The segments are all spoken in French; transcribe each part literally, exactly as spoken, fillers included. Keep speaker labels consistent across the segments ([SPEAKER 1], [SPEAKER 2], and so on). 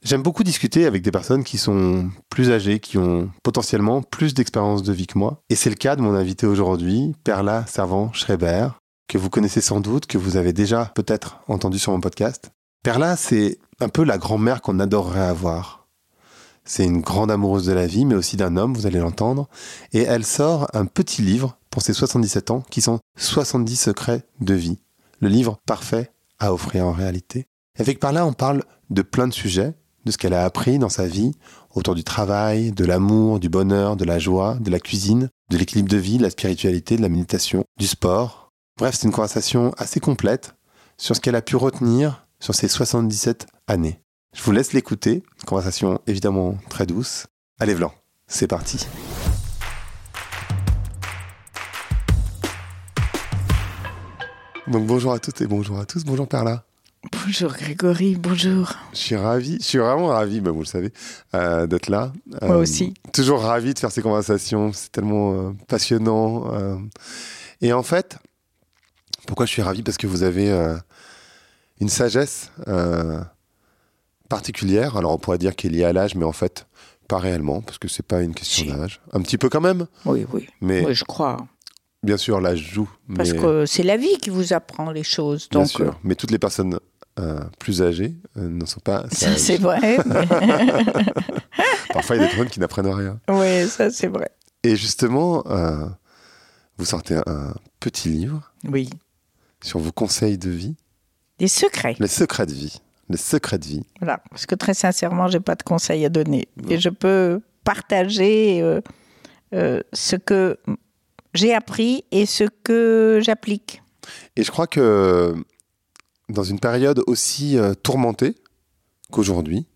[SPEAKER 1] J'aime beaucoup discuter avec des personnes qui sont plus âgées, qui ont potentiellement plus d'expérience de vie que moi. Et c'est le cas de mon invité aujourd'hui, Perla Servan-Schreiber, que vous connaissez sans doute, que vous avez déjà peut-être entendu sur mon podcast. Perla, c'est un peu la grand-mère qu'on adorerait avoir. C'est une grande amoureuse de la vie, mais aussi d'un homme, vous allez l'entendre. Et elle sort un petit livre pour ses soixante-dix-sept ans, qui sont soixante-dix secrets de vie. Le livre parfait à offrir en réalité. Avec Perla, on parle de plein de sujets, de ce qu'elle a appris dans sa vie, autour du travail, de l'amour, du bonheur, de la joie, de la cuisine, de l'équilibre de vie, de la spiritualité, de la méditation, du sport. Bref, c'est une conversation assez complète sur ce qu'elle a pu retenir sur ses soixante-dix-sept années. Je vous laisse l'écouter, une conversation évidemment très douce. Allez, Vlan, c'est parti. Donc bonjour à toutes et bonjour à tous, bonjour Perla.
[SPEAKER 2] Bonjour Grégory, bonjour.
[SPEAKER 1] Je suis ravi, je suis vraiment ravi, bah vous le savez, euh, d'être là.
[SPEAKER 2] Euh, Moi aussi.
[SPEAKER 1] Toujours ravi de faire ces conversations, c'est tellement euh, passionnant. Euh. Et en fait, pourquoi je suis ravi ? Parce que vous avez euh, une sagesse euh, particulière. Alors on pourrait dire qu'elle est liée à l'âge, mais en fait, pas réellement, parce que c'est pas une question si. d'âge. Un petit peu quand même.
[SPEAKER 2] Oui, oui.
[SPEAKER 1] Mais
[SPEAKER 2] oui, je crois.
[SPEAKER 1] Bien sûr, l'âge joue.
[SPEAKER 2] Parce
[SPEAKER 1] mais...
[SPEAKER 2] que c'est la vie qui vous apprend les choses. Donc,
[SPEAKER 1] Bien sûr,
[SPEAKER 2] euh...
[SPEAKER 1] mais toutes les personnes euh, plus âgées euh, ne sont pas
[SPEAKER 2] sages. Ça, c'est vrai. Mais...
[SPEAKER 1] Parfois, il y a des personnes qui n'apprennent rien.
[SPEAKER 2] Oui, ça, c'est vrai.
[SPEAKER 1] Et justement, euh, vous sortez un petit livre
[SPEAKER 2] oui.
[SPEAKER 1] sur vos conseils de vie.
[SPEAKER 2] Des secrets.
[SPEAKER 1] Les secrets de vie. Les secrets de vie.
[SPEAKER 2] Voilà, parce que très sincèrement, je n'ai pas de conseils à donner. Bon. Et je peux partager euh, euh, ce que... j'ai appris et ce que j'applique.
[SPEAKER 1] Et je crois que dans une période aussi euh, tourmentée qu'aujourd'hui,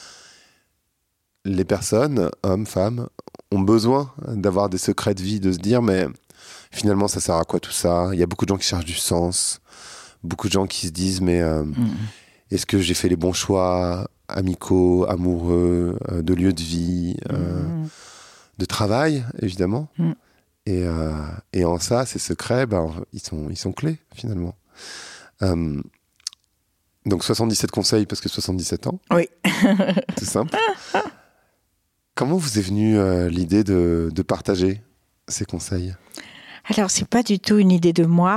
[SPEAKER 1] les personnes, hommes, femmes, ont besoin d'avoir des secrets de vie, de se dire mais finalement ça sert à quoi tout ça ? Il y a beaucoup de gens qui cherchent du sens, beaucoup de gens qui se disent mais euh, mmh. est-ce que j'ai fait les bons choix amicaux, amoureux, euh, de lieu de vie, euh, mmh. de travail évidemment mmh. Et, euh, et en ça, ces secrets, ben, ils, sont, ils sont clés, finalement. Euh, donc, soixante-dix-sept conseils, parce que soixante-dix-sept ans.
[SPEAKER 2] Oui.
[SPEAKER 1] C'est simple. Comment vous est venue euh, l'idée de, de partager ces conseils ?
[SPEAKER 2] Alors, c'est pas du tout une idée de moi.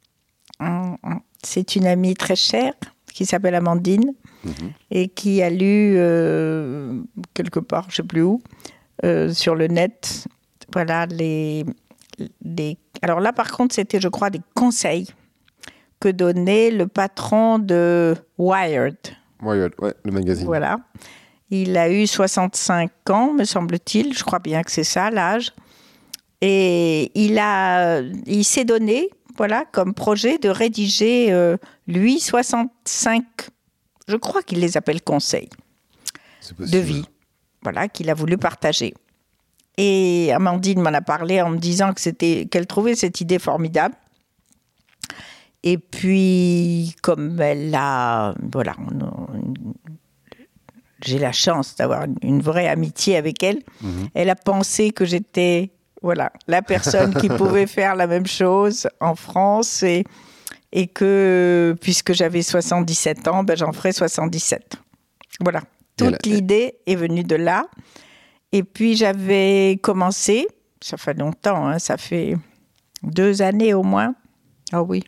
[SPEAKER 2] C'est une amie très chère, qui s'appelle Amandine, mmh. et qui a lu, euh, quelque part, je sais plus où, euh, sur le net... Voilà, les, les... Alors là, par contre, c'était, je crois, des conseils que donnait le patron de Wired.
[SPEAKER 1] Wired, ouais, le magazine.
[SPEAKER 2] Voilà. Il a eu soixante-cinq ans, me semble-t-il. Je crois bien que c'est ça, l'âge. Et il, a, il s'est donné, voilà, comme projet de rédiger, euh, lui, soixante-cinq, je crois qu'il les appelle conseils de vie, voilà, qu'il a voulu partager. Et Amandine m'en a parlé en me disant que c'était, qu'elle trouvait cette idée formidable. Et puis, comme elle a... Voilà, on, on, j'ai la chance d'avoir une, une vraie amitié avec elle. Mmh. Elle a pensé que j'étais voilà, la personne qui pouvait faire la même chose en France. Et, et que, puisque j'avais soixante-dix-sept ans, ben j'en ferai soixante-dix-sept. Voilà, toute elle, l'idée est venue de là. Et puis, j'avais commencé, ça fait longtemps, hein, ça fait deux années au moins. Ah oui.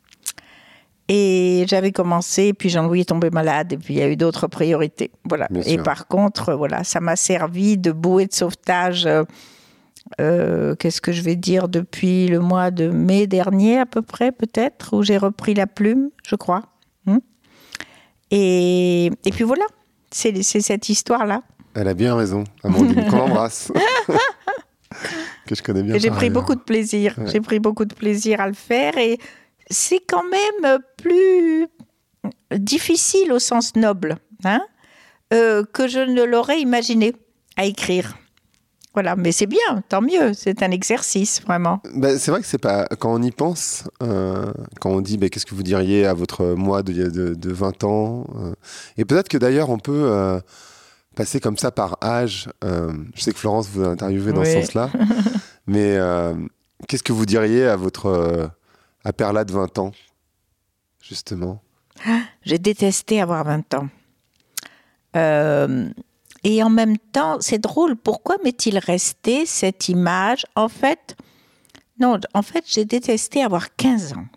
[SPEAKER 2] Et j'avais commencé, puis Jean-Louis est tombé malade, et puis il y a eu d'autres priorités. Voilà.
[SPEAKER 1] Bien
[SPEAKER 2] et
[SPEAKER 1] sûr.
[SPEAKER 2] Par contre, voilà, ça m'a servi de bouée de sauvetage, euh, euh, qu'est-ce que je vais dire, depuis le mois de mai dernier à peu près, peut-être, où j'ai repris la plume, je crois. Hum et, et puis voilà, c'est, c'est cette histoire-là.
[SPEAKER 1] Elle a bien raison, Amandine, qu'on embrasse. Que je connais bien.
[SPEAKER 2] J'ai pris beaucoup de plaisir. Ouais. J'ai pris beaucoup de plaisir à le faire. Et c'est quand même plus difficile au sens noble hein, euh, que je ne l'aurais imaginé à écrire. Voilà, mais c'est bien, tant mieux. C'est un exercice, vraiment.
[SPEAKER 1] Ben, c'est vrai que c'est pas... Quand on y pense, euh, quand on dit ben, qu'est-ce que vous diriez à votre moi de, de, de vingt ans euh, et peut-être que d'ailleurs, on peut... Euh, passer comme ça par âge, euh, je sais que Florence vous a interviewé dans oui. ce sens-là, mais euh, qu'est-ce que vous diriez à votre euh, à Perla de vingt ans, justement ?
[SPEAKER 2] J'ai détesté avoir vingt ans. Euh, et en même temps, c'est drôle, pourquoi m'est-il resté cette image? En fait, non, en fait, j'ai détesté avoir quinze ans.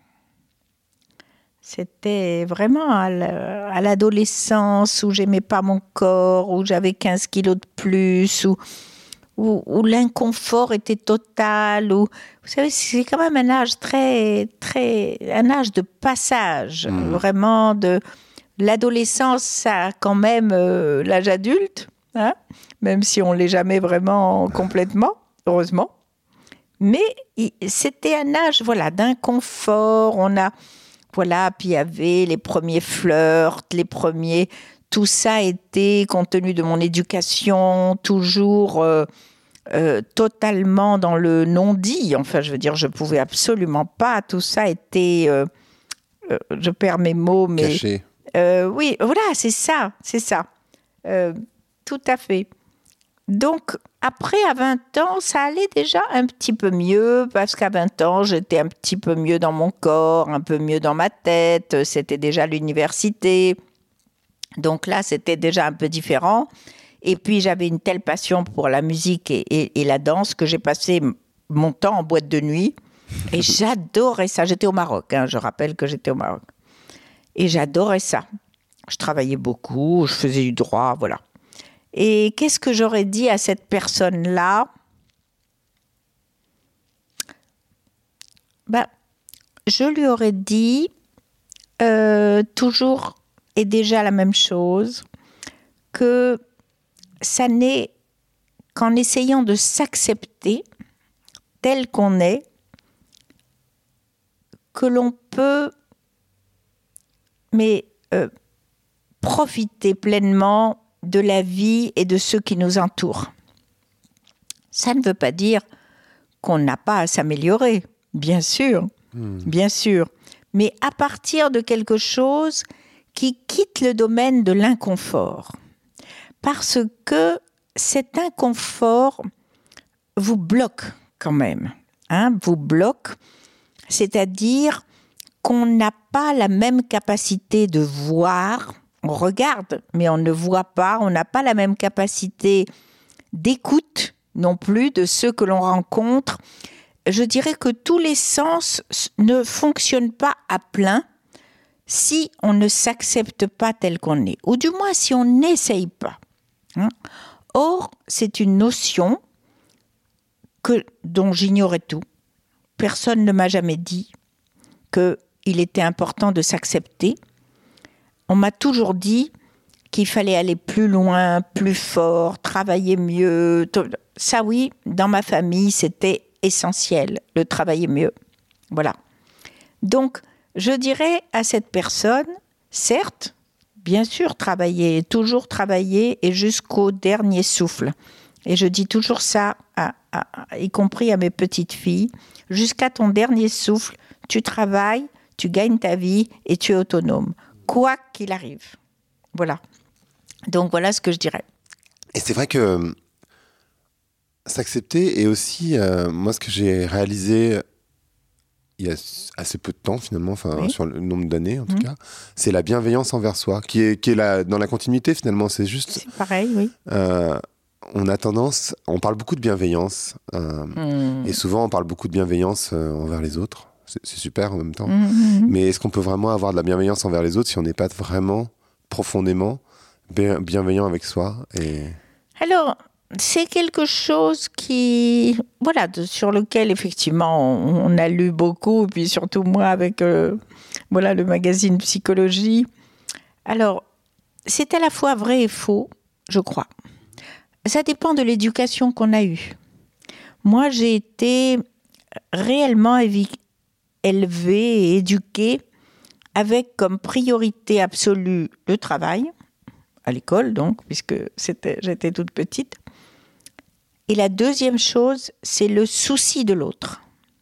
[SPEAKER 2] C'était vraiment à l'adolescence où j'aimais pas mon corps, où j'avais quinze kilos de plus, où, où, où l'inconfort était total. Où, vous savez, c'est quand même un âge très, très, un âge de passage, mmh. vraiment de l'adolescence, ça a quand même euh, l'âge adulte, hein, même si on l'est jamais vraiment complètement, heureusement. Mais c'était un âge, voilà, d'inconfort. On a Voilà, puis il y avait les premiers flirts, les premiers... Tout ça était, compte tenu de mon éducation, toujours euh, euh, totalement dans le non-dit. Enfin, je veux dire, je ne pouvais absolument pas. Tout ça était... Euh, euh, je perds mes mots, mais...
[SPEAKER 1] Caché.
[SPEAKER 2] Euh, oui, voilà, c'est ça, c'est ça. Euh, tout à fait. Donc, après, à vingt ans, ça allait déjà un petit peu mieux, parce qu'à vingt ans, j'étais un petit peu mieux dans mon corps, un peu mieux dans ma tête, c'était déjà l'université. Donc là, c'était déjà un peu différent. Et puis, j'avais une telle passion pour la musique et, et, et la danse que j'ai passé mon temps en boîte de nuit. Et j'adorais ça. J'étais au Maroc, hein, je rappelle que j'étais au Maroc. Et j'adorais ça. Je travaillais beaucoup, je faisais du droit, voilà. Et qu'est-ce que j'aurais dit à cette personne-là? Ben, je lui aurais dit euh, toujours et déjà la même chose, que ça n'est qu'en essayant de s'accepter tel qu'on est que l'on peut mais, euh, profiter pleinement de la vie et de ceux qui nous entourent. Ça ne veut pas dire qu'on n'a pas à s'améliorer, bien sûr, mmh. bien sûr, mais à partir de quelque chose qui quitte le domaine de l'inconfort. Parce que cet inconfort vous bloque quand même, hein, vous bloque, c'est-à-dire qu'on n'a pas la même capacité de voir. On regarde, mais on ne voit pas. On n'a pas la même capacité d'écoute non plus de ceux que l'on rencontre. Je dirais que tous les sens ne fonctionnent pas à plein si on ne s'accepte pas tel qu'on est, ou du moins si on n'essaye pas. Or, c'est une notion que, dont j'ignorais tout. Personne ne m'a jamais dit qu'il était important de s'accepter. On m'a toujours dit qu'il fallait aller plus loin, plus fort, travailler mieux. Ça, oui, dans ma famille, c'était essentiel, le travailler mieux. Voilà. Donc, je dirais à cette personne, certes, bien sûr, travailler, toujours travailler, et jusqu'au dernier souffle. Et je dis toujours ça, à, à, y compris à mes petites filles, jusqu'à ton dernier souffle, tu travailles, tu gagnes ta vie et tu es autonome. Quoi qu'il arrive. Voilà. Donc, voilà ce que je dirais.
[SPEAKER 1] Et c'est vrai que euh, s'accepter est aussi, euh, moi, ce que j'ai réalisé il y a assez peu de temps, finalement, enfin, oui. sur le nombre d'années, en tout mmh. cas, c'est la bienveillance envers soi, qui est, qui est la, dans la continuité, finalement. C'est juste...
[SPEAKER 2] C'est pareil, oui.
[SPEAKER 1] Euh, on a tendance... On parle beaucoup de bienveillance. Euh, mmh. Et souvent, on parle beaucoup de bienveillance euh, envers les autres. C'est, c'est super en même temps. Mmh. Mais est-ce qu'on peut vraiment avoir de la bienveillance envers les autres si on n'est pas vraiment, profondément, bien, bienveillant avec soi et...
[SPEAKER 2] Alors, c'est quelque chose qui... Voilà, de, sur lequel, effectivement, on, on a lu beaucoup, puis surtout moi, avec euh, voilà, le magazine Psychologie. Alors, c'est à la fois vrai et faux, je crois. Ça dépend de l'éducation qu'on a eue. Moi, j'ai été réellement évi- élevée et éduquée avec comme priorité absolue le travail, à l'école donc, puisque c'était, j'étais toute petite. Et la deuxième chose, c'est le souci de l'autre,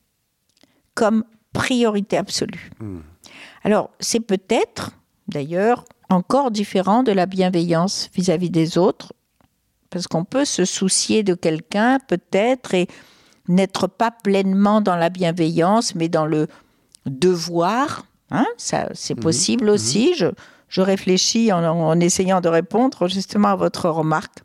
[SPEAKER 2] comme priorité absolue. Mmh. Alors, c'est peut-être, d'ailleurs, encore différent de la bienveillance vis-à-vis des autres, parce qu'on peut se soucier de quelqu'un, peut-être, et n'être pas pleinement dans la bienveillance, mais dans le devoir. Hein, ça, c'est possible mmh. aussi. Je, je réfléchis en, en essayant de répondre justement à votre remarque.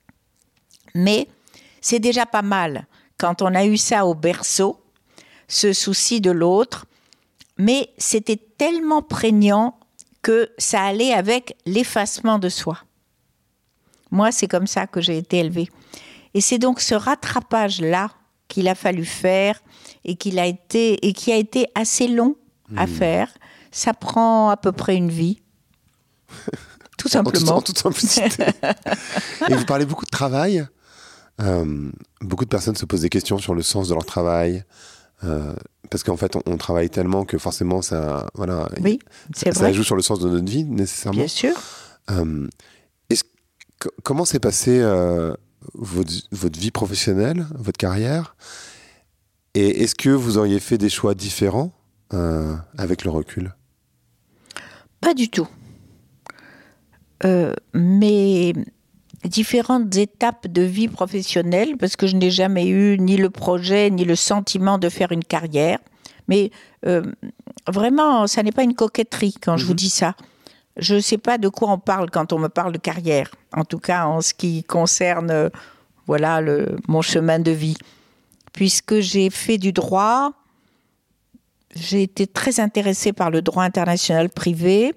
[SPEAKER 2] Mais c'est déjà pas mal quand on a eu ça au berceau, ce souci de l'autre, mais c'était tellement prégnant que ça allait avec l'effacement de soi. Moi, c'est comme ça que j'ai été élevée. Et c'est donc ce rattrapage-là qu'il a fallu faire et, qu'il a été, et qui a été assez long à mmh. faire. Ça prend à peu près une vie. Tout simplement.
[SPEAKER 1] En toute, en toute simplicité. Et vous parlez beaucoup de travail. Euh, beaucoup de personnes se posent des questions sur le sens de leur travail. Euh, parce qu'en fait, on, on travaille tellement que forcément, ça, voilà,
[SPEAKER 2] oui, c'est
[SPEAKER 1] ça,
[SPEAKER 2] vrai.
[SPEAKER 1] ça joue sur le sens de notre vie, nécessairement.
[SPEAKER 2] Bien sûr.
[SPEAKER 1] Euh, est-ce, c- comment s'est passée euh, votre, votre vie professionnelle, votre carrière ? Et est-ce que vous auriez fait des choix différents euh, avec le recul ?
[SPEAKER 2] Pas du tout. Euh, mais différentes étapes de vie professionnelle, parce que je n'ai jamais eu ni le projet, ni le sentiment de faire une carrière. Mais euh, vraiment, ça n'est pas une coquetterie quand mmh. je vous dis ça. Je ne sais pas de quoi on parle quand on me parle de carrière. En tout cas, en ce qui concerne euh, voilà, le, mon chemin de vie. Puisque j'ai fait du droit, j'ai été très intéressée par le droit international privé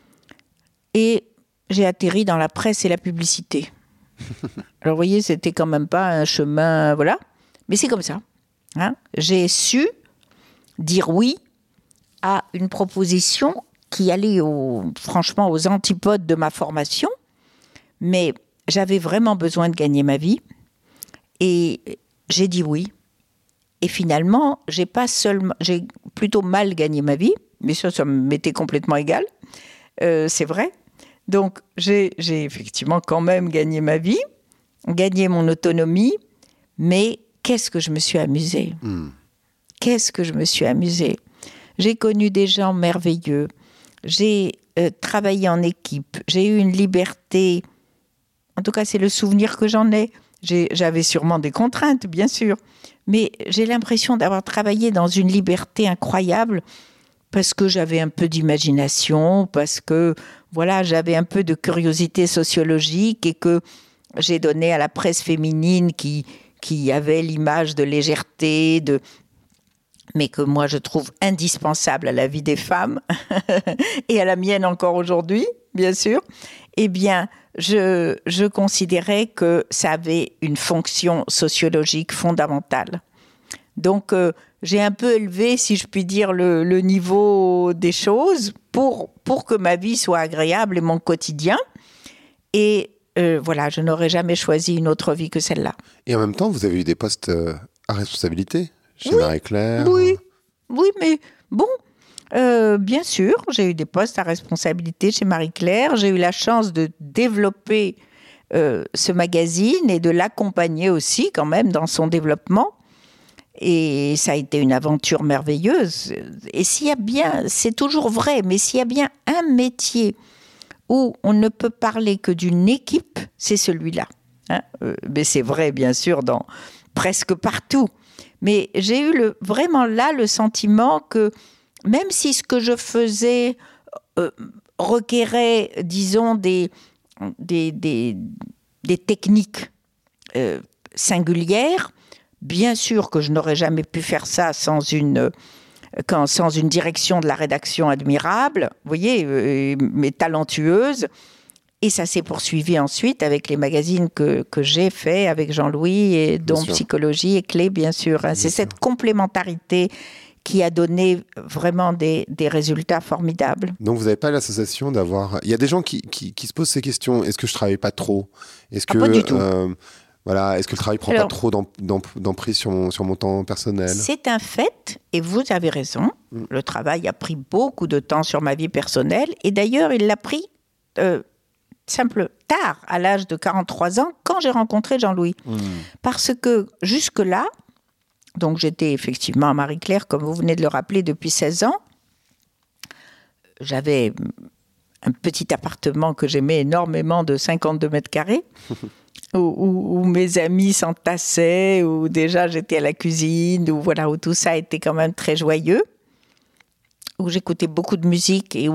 [SPEAKER 2] et j'ai atterri dans la presse et la publicité. Alors, vous voyez, c'était quand même pas un chemin, voilà. Mais c'est comme ça. Hein. J'ai su dire oui à une proposition qui allait, au, franchement, aux antipodes de ma formation. Mais j'avais vraiment besoin de gagner ma vie. Et j'ai dit oui. Et finalement, j'ai pas seulement, j'ai plutôt mal gagné ma vie. Mais ça, ça m'était complètement égal. Euh, c'est vrai. Donc, j'ai, j'ai effectivement quand même gagné ma vie, gagné mon autonomie, mais qu'est-ce que je me suis amusée. Mmh. Qu'est-ce que je me suis amusée. J'ai connu des gens merveilleux, j'ai euh, travaillé en équipe, j'ai eu une liberté, en tout cas c'est le souvenir que j'en ai. J'ai, j'avais sûrement des contraintes, bien sûr, mais j'ai l'impression d'avoir travaillé dans une liberté incroyable, parce que j'avais un peu d'imagination, parce que voilà, j'avais un peu de curiosité sociologique et que j'ai donné à la presse féminine qui, qui avait l'image de légèreté, de... mais que moi je trouve indispensable à la vie des femmes et à la mienne encore aujourd'hui, bien sûr, eh bien, je, je considérais que ça avait une fonction sociologique fondamentale. Donc, euh, j'ai un peu élevé, si je puis dire, le, le niveau des choses pour, pour que ma vie soit agréable et mon quotidien. Et euh, voilà, je n'aurais jamais choisi une autre vie que celle-là.
[SPEAKER 1] Et en même temps, vous avez eu des postes euh, à responsabilité chez
[SPEAKER 2] oui,
[SPEAKER 1] Marie-Claire.
[SPEAKER 2] Oui, oui, mais bon, euh, bien sûr, j'ai eu des postes à responsabilité chez Marie-Claire. J'ai eu la chance de développer euh, ce magazine et de l'accompagner aussi quand même dans son développement. Et ça a été une aventure merveilleuse. Et s'il y a bien, c'est toujours vrai, mais s'il y a bien un métier où on ne peut parler que d'une équipe, c'est celui-là. Hein, euh, mais c'est vrai, bien sûr, dans presque partout. Mais j'ai eu le, vraiment là le sentiment que même si ce que je faisais euh, requérait, disons, des, des, des, des techniques euh, singulières, bien sûr que je n'aurais jamais pu faire ça sans une, quand, sans une direction de la rédaction admirable, vous voyez, euh, mais talentueuse. Et ça s'est poursuivi ensuite avec les magazines que, que j'ai faits avec Jean-Louis, et dont Psychologie et Clé, bien sûr. Bien C'est sûr. Cette complémentarité qui a donné vraiment des, des résultats formidables.
[SPEAKER 1] Donc vous n'avez pas l'association d'avoir... Il y a des gens qui, qui, qui se posent ces questions. Est-ce que je ne travaille pas trop ? Est-ce que,
[SPEAKER 2] ah, Pas du tout.
[SPEAKER 1] Euh, Voilà, est-ce que le travail ne prend Alors, pas trop d'emprise sur mon, sur mon temps personnel ?
[SPEAKER 2] C'est un fait, et vous avez raison. Mm. Le travail a pris beaucoup de temps sur ma vie personnelle. Et d'ailleurs, il l'a pris euh, simple, tard, à l'âge de quarante-trois ans, quand j'ai rencontré Jean-Louis. Mm. Parce que jusque-là, donc j'étais effectivement à Marie-Claire, comme vous venez de le rappeler, depuis seize ans. J'avais un petit appartement que j'aimais énormément de cinquante-deux mètres carrés. Où, où, où mes amis s'entassaient, où déjà j'étais à la cuisine, où, voilà, où tout ça était quand même très joyeux, où j'écoutais beaucoup de musique et où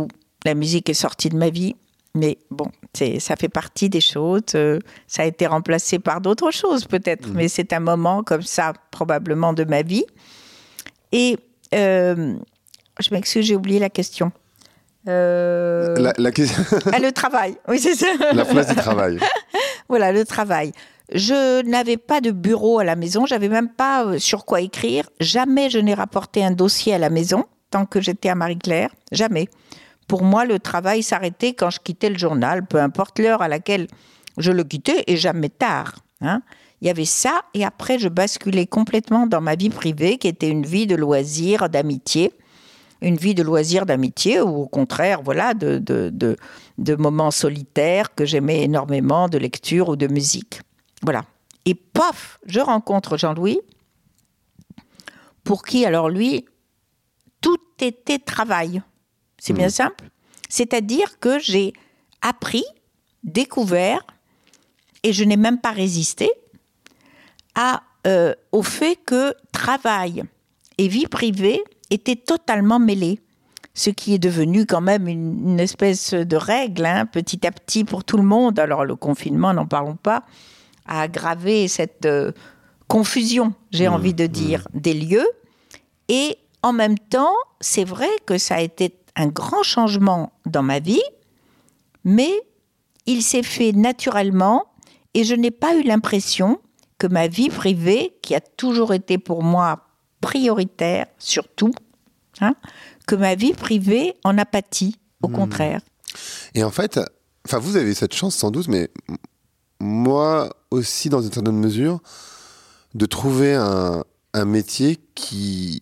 [SPEAKER 2] la musique est sortie de ma vie. Mais bon, c'est, ça fait partie des choses. Euh, ça a été remplacé par d'autres choses peut-être. Mmh. Mais c'est un moment comme ça, probablement, de ma vie. Et euh, je m'excuse, j'ai oublié la question. Euh...
[SPEAKER 1] La, la question...
[SPEAKER 2] ah, le travail, oui, c'est ça.
[SPEAKER 1] La place du travail.
[SPEAKER 2] Voilà, le travail. Je n'avais pas de bureau à la maison. Je n'avais même pas sur quoi écrire. Jamais je n'ai rapporté un dossier à la maison tant que j'étais à Marie-Claire. Jamais. Pour moi, le travail s'arrêtait quand je quittais le journal, peu importe l'heure à laquelle je le quittais, et jamais tard. Hein. Il y avait ça, et après, je basculais complètement dans ma vie privée, qui était une vie de loisirs, d'amitié. Une vie de loisirs, d'amitié, ou au contraire, voilà, de, de, de, de moments solitaires que j'aimais énormément, de lecture ou de musique. Voilà. Et paf, je rencontre Jean-Louis, pour qui, alors lui, tout était travail. C'est bien simple. C'est-à-dire que j'ai appris, découvert, et je n'ai même pas résisté, à, euh, au fait que travail et vie privée étaient totalement mêlés. Ce qui est devenu quand même une, une espèce de règle, hein, petit à petit pour tout le monde. Alors le confinement, n'en parlons pas, a aggravé cette euh, confusion, j'ai mmh, envie de dire, mmh. des lieux. Et en même temps, c'est vrai que ça a été un grand changement dans ma vie, mais il s'est fait naturellement et je n'ai pas eu l'impression que ma vie privée, qui a toujours été pour moi prioritaire, surtout, hein, que ma vie privée en a pâti, au mmh. contraire.
[SPEAKER 1] Et en fait, enfin, vous avez cette chance sans doute, mais moi aussi, dans une certaine mesure, de trouver un, un métier qui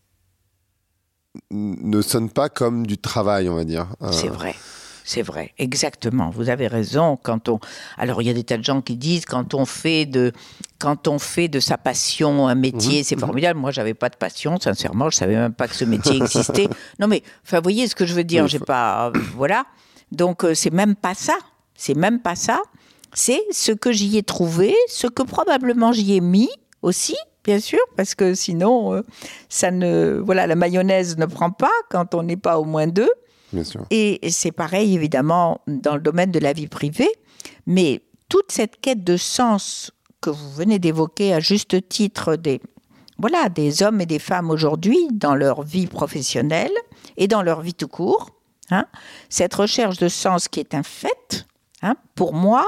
[SPEAKER 1] ne sonne pas comme du travail, on va dire.
[SPEAKER 2] C'est vrai, c'est vrai, exactement. Vous avez raison. Quand on, alors il y a des tas de gens qui disent quand on fait de, quand on fait de sa passion un métier, mmh, c'est formidable. Mmh. Moi, j'avais pas de passion, sincèrement, je savais même pas que ce métier existait. Non, mais enfin, vous voyez ce que je veux dire. Oui, j'ai faut... pas, euh, voilà. Donc euh, c'est même pas ça. C'est même pas ça. C'est ce que j'y ai trouvé, ce que probablement j'y ai mis aussi. Bien sûr, parce que sinon, euh, ça ne, voilà, la mayonnaise ne prend pas quand on n'est pas au moins deux.
[SPEAKER 1] Bien sûr.
[SPEAKER 2] Et c'est pareil, évidemment, dans le domaine de la vie privée. Mais toute cette quête de sens que vous venez d'évoquer à juste titre des, voilà, des hommes et des femmes aujourd'hui dans leur vie professionnelle et dans leur vie tout court, hein, cette recherche de sens qui est un fait, hein, pour moi,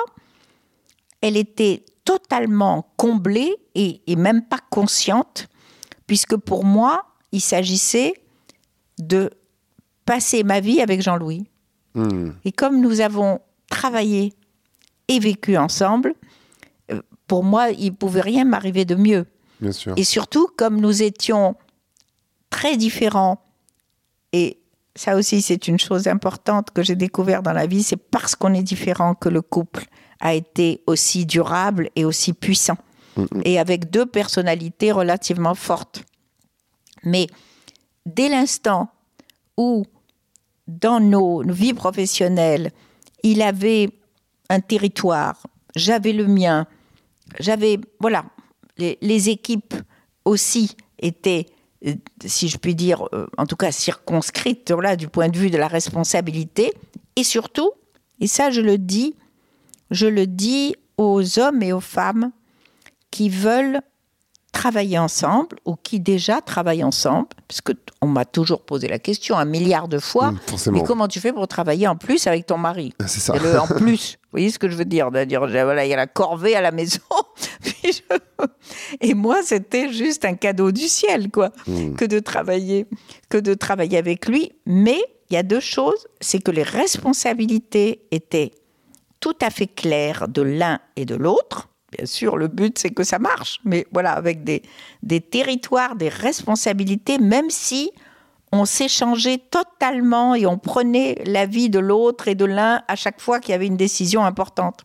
[SPEAKER 2] elle était totalement comblée et, et même pas consciente, puisque pour moi, il s'agissait de passer ma vie avec Jean-Louis. Mmh. Et comme nous avons travaillé et vécu ensemble, pour moi, il ne pouvait rien m'arriver de mieux.
[SPEAKER 1] Bien sûr.
[SPEAKER 2] Et surtout, comme nous étions très différents, et ça aussi, c'est une chose importante que j'ai découvert dans la vie, c'est parce qu'on est différents que le couple a été aussi durable et aussi puissant, mmh. et avec deux personnalités relativement fortes. Mais dès l'instant où, dans nos, nos vies professionnelles, il avait un territoire, j'avais le mien, j'avais, voilà, les, les équipes aussi étaient, si je puis dire, en tout cas circonscrites, voilà, du point de vue de la responsabilité, et surtout, et ça je le dis, je le dis aux hommes et aux femmes qui veulent travailler ensemble ou qui déjà travaillent ensemble, parce qu'on m'a toujours posé la question un milliard de fois, mmh, mais comment tu fais pour travailler en plus avec ton mari ?
[SPEAKER 1] C'est ça.
[SPEAKER 2] Et le en plus, vous voyez ce que je veux dire ? C'est-à-dire, voilà, il y a la corvée à la maison, puis je... et moi, c'était juste un cadeau du ciel, quoi, mmh. que de travailler, que de travailler avec lui. Mais il y a deux choses, c'est que les responsabilités étaient tout à fait claires de l'un et de l'autre. Bien sûr, le but, c'est que ça marche. Mais voilà, avec des, des territoires, des responsabilités, même si on s'échangeait totalement et on prenait l'avis de l'autre et de l'un à chaque fois qu'il y avait une décision importante.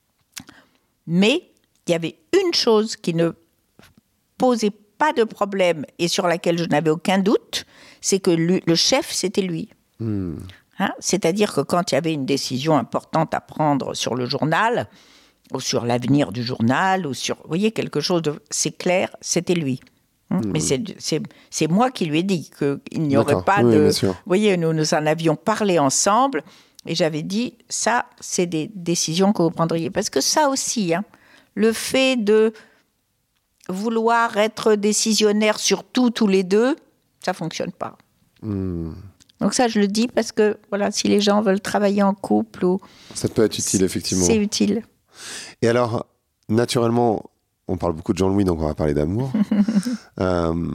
[SPEAKER 2] Mais il y avait une chose qui ne posait pas de problème et sur laquelle je n'avais aucun doute, c'est que lui, le chef, c'était lui. Mmh. Hein ? C'est-à-dire que quand il y avait une décision importante à prendre sur le journal, ou sur l'avenir du journal, ou sur, vous voyez, quelque chose de... C'est clair, c'était lui. Mmh. Mais c'est, c'est, c'est moi qui lui ai dit qu'il n'y
[SPEAKER 1] D'accord.
[SPEAKER 2] aurait pas
[SPEAKER 1] oui,
[SPEAKER 2] de...
[SPEAKER 1] bien sûr.
[SPEAKER 2] Vous voyez, nous, nous en avions parlé ensemble et j'avais dit, ça, c'est des décisions que vous prendriez. Parce que ça aussi, hein, le fait de vouloir être décisionnaire sur tout, tous les deux, ça ne fonctionne pas.
[SPEAKER 1] Mmh.
[SPEAKER 2] Donc ça, je le dis parce que, voilà, si les gens veulent travailler en couple, ou
[SPEAKER 1] Ça peut être utile, effectivement.
[SPEAKER 2] c'est utile.
[SPEAKER 1] Et alors, naturellement, on parle beaucoup de Jean-Louis, donc on va parler d'amour. euh,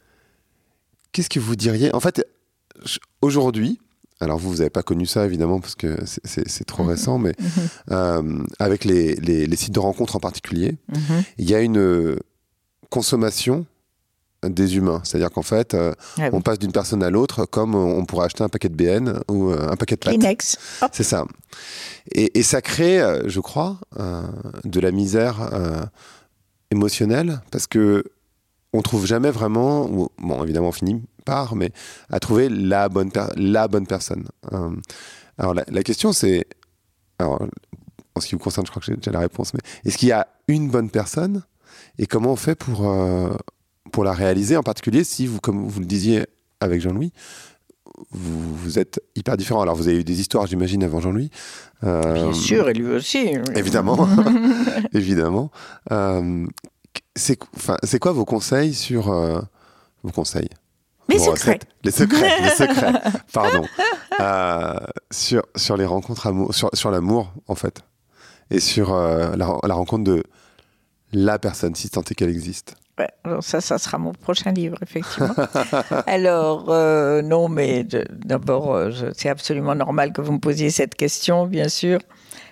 [SPEAKER 1] qu'est-ce que vous diriez? En fait, aujourd'hui, alors vous, vous n'avez pas connu ça, évidemment, parce que c'est, c'est, c'est trop récent, mais euh, avec les, les, les sites de rencontres en particulier,
[SPEAKER 2] Mm-hmm.
[SPEAKER 1] il y a une consommation des humains. C'est-à-dire qu'en fait, euh,
[SPEAKER 2] Ah oui.
[SPEAKER 1] on passe d'une personne à l'autre comme on pourrait acheter un paquet de B N ou euh, un paquet de pâtes.
[SPEAKER 2] Kleenex. Hop.
[SPEAKER 1] C'est ça. Et, et ça crée, euh, je crois, euh, de la misère euh, émotionnelle parce que on trouve jamais vraiment, ou, bon, évidemment, on finit par, mais à trouver la bonne, per- la bonne personne. Euh, alors, la, la question, c'est... Alors, en ce qui vous concerne, je crois que j'ai déjà la réponse, mais est-ce qu'il y a une bonne personne et comment on fait pour, euh, pour la réaliser, en particulier si, vous, comme vous le disiez avec Jean-Louis, vous, vous êtes hyper différents. Alors, vous avez eu des histoires, j'imagine, avant Jean-Louis. Euh,
[SPEAKER 2] Bien sûr, et lui aussi.
[SPEAKER 1] Évidemment. évidemment. Euh, c'est, enfin, c'est quoi vos conseils sur... Euh, vos conseils
[SPEAKER 2] Mes
[SPEAKER 1] vos
[SPEAKER 2] secrets.
[SPEAKER 1] recettes Les secrets, les secrets, pardon. Euh, sur, sur les rencontres amour, sur, sur l'amour, en fait. Et sur euh, la, la rencontre de la personne, si tant est qu'elle existe.
[SPEAKER 2] Ouais, alors ça, ça sera mon prochain livre, effectivement. alors, euh, non, mais de, d'abord, euh, je, c'est absolument normal que vous me posiez cette question, bien sûr.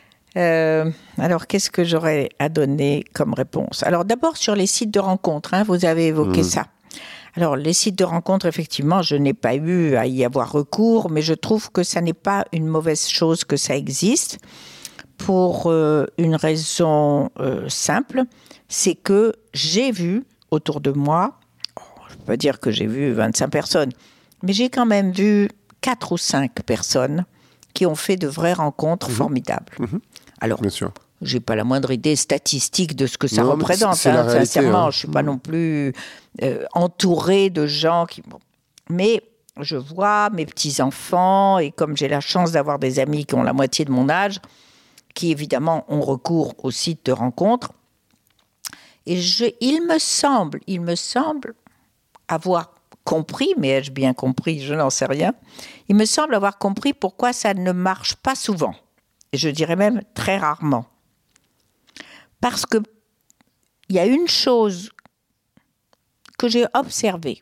[SPEAKER 2] Euh, alors, qu'est-ce que j'aurais à donner comme réponse? Alors, d'abord, sur les sites de rencontres, hein, vous avez évoqué mmh. ça. Alors, les sites de rencontres, effectivement, je n'ai pas eu à y avoir recours, mais je trouve que ça n'est pas une mauvaise chose que ça existe, pour euh, une raison euh, simple, c'est que j'ai vu autour de moi, je ne peux pas dire que j'ai vu vingt-cinq personnes, mais j'ai quand même vu quatre ou cinq personnes qui ont fait de vraies rencontres mmh. formidables. Mmh. Alors,
[SPEAKER 1] bien sûr.
[SPEAKER 2] Je n'ai pas la moindre idée statistique de ce que ça
[SPEAKER 1] non,
[SPEAKER 2] représente.
[SPEAKER 1] C'est, c'est
[SPEAKER 2] hein,
[SPEAKER 1] réalité,
[SPEAKER 2] sincèrement,
[SPEAKER 1] hein.
[SPEAKER 2] je ne suis pas non plus euh, entourée de gens qui... Bon. Mais je vois mes petits-enfants, et comme j'ai la chance d'avoir des amis qui ont la moitié de mon âge, qui évidemment ont recours aux sites de rencontres, et je, il me semble, il me semble avoir compris, mais ai-je bien compris, je n'en sais rien, il me semble avoir compris pourquoi ça ne marche pas souvent, et je dirais même très rarement. Parce qu'il y a une chose que j'ai observée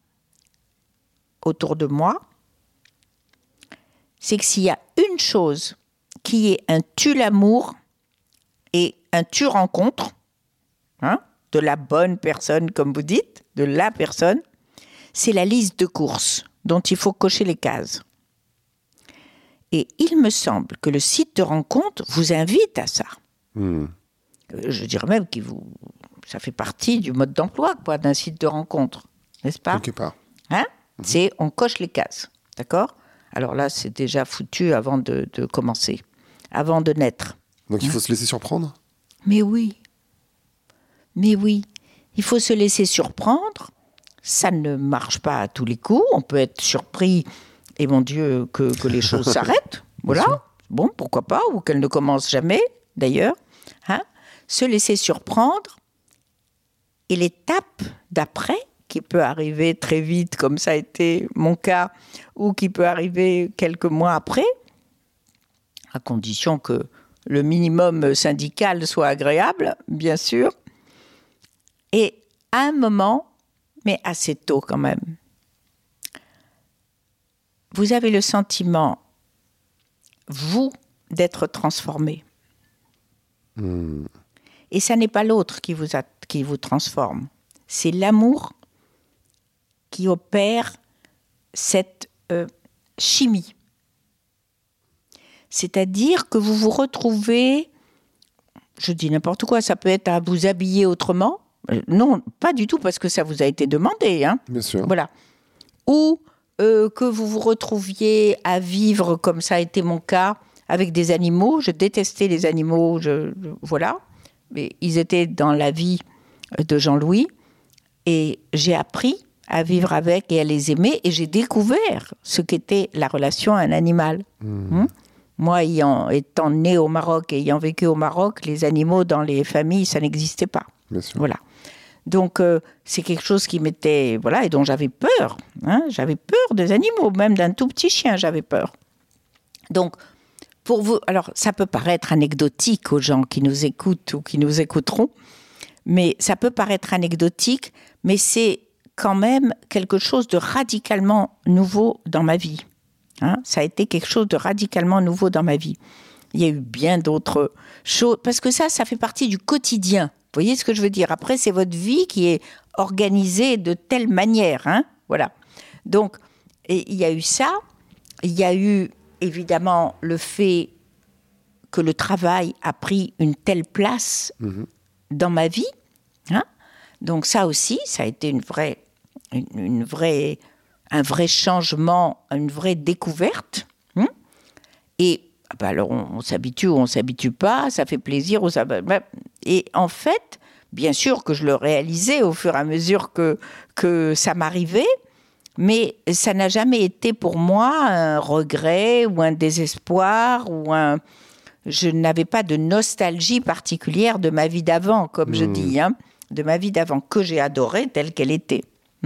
[SPEAKER 2] autour de moi, c'est que s'il y a une chose qui est un tue-l'amour et un tue-rencontre, hein, de la bonne personne, comme vous dites, de la personne, c'est la liste de courses dont il faut cocher les cases. Et il me semble que le site de rencontre vous invite à ça. Mmh. Je dirais même que vous, ça fait partie du mode d'emploi, quoi, d'un site de rencontre, n'est-ce pas ?
[SPEAKER 1] Quelque part.
[SPEAKER 2] Hein ? Mmh. C'est on coche les cases, d'accord ? Alors là, c'est déjà foutu avant de, de commencer, avant de naître.
[SPEAKER 1] Donc il faut hein ? se laisser surprendre ?
[SPEAKER 2] Mais oui, mais oui, il faut se laisser surprendre. Ça ne marche pas à tous les coups. On peut être surpris, et mon Dieu, que, que les choses s'arrêtent. Voilà, bon, pourquoi pas, ou qu'elles ne commencent jamais, d'ailleurs. Hein ? Se laisser surprendre. Et l'étape d'après, qui peut arriver très vite, comme ça a été mon cas, ou qui peut arriver quelques mois après, à condition que le minimum syndical soit agréable, bien sûr. Et à un moment, mais assez tôt quand même, vous avez le sentiment, vous, d'être transformé. Mmh. Et ça n'est pas l'autre qui vous, a, qui vous transforme. C'est l'amour qui opère cette euh, chimie. C'est-à-dire que vous vous retrouvez, je dis n'importe quoi, ça peut être à vous habiller autrement. Non, pas du tout, parce que ça vous a été demandé. Hein.
[SPEAKER 1] Bien sûr.
[SPEAKER 2] Voilà. Ou euh, que vous vous retrouviez à vivre, comme ça a été mon cas, avec des animaux. Je détestais les animaux, je, je, voilà. Mais ils étaient dans la vie de Jean-Louis. Et j'ai appris à vivre avec et à les aimer, et j'ai découvert ce qu'était la relation à un animal. Mmh. Hum Moi, ayant, étant née au Maroc et ayant vécu au Maroc, les animaux dans les familles, ça n'existait pas.
[SPEAKER 1] Bien sûr.
[SPEAKER 2] Voilà. Donc, euh, c'est quelque chose qui m'était... Voilà, et dont j'avais peur. Hein, j'avais peur des animaux, même d'un tout petit chien, j'avais peur. Donc, pour vous... Alors, ça peut paraître anecdotique aux gens qui nous écoutent ou qui nous écouteront, mais ça peut paraître anecdotique, mais c'est quand même quelque chose de radicalement nouveau dans ma vie. Hein, ça a été quelque chose de radicalement nouveau dans ma vie. Il y a eu bien d'autres choses, parce que ça, ça fait partie du quotidien. Vous voyez ce que je veux dire ? Après, c'est votre vie qui est organisée de telle manière. Hein, voilà. Donc, et il y a eu ça. Il y a eu, évidemment, le fait que le travail a pris une telle place mmh. dans ma vie. Hein, donc ça aussi, ça a été une vraie... Une, une vraie, un vrai changement, une vraie découverte. Hein et bah alors on, on s'habitue ou on ne s'habitue pas, ça fait plaisir. Ou ça, bah, et en fait, bien sûr que je le réalisais au fur et à mesure que, que ça m'arrivait, mais ça n'a jamais été pour moi un regret ou un désespoir. Ou un... Je n'avais pas de nostalgie particulière de ma vie d'avant, comme mmh. je dis, hein, de ma vie d'avant, que j'ai adorée telle qu'elle était.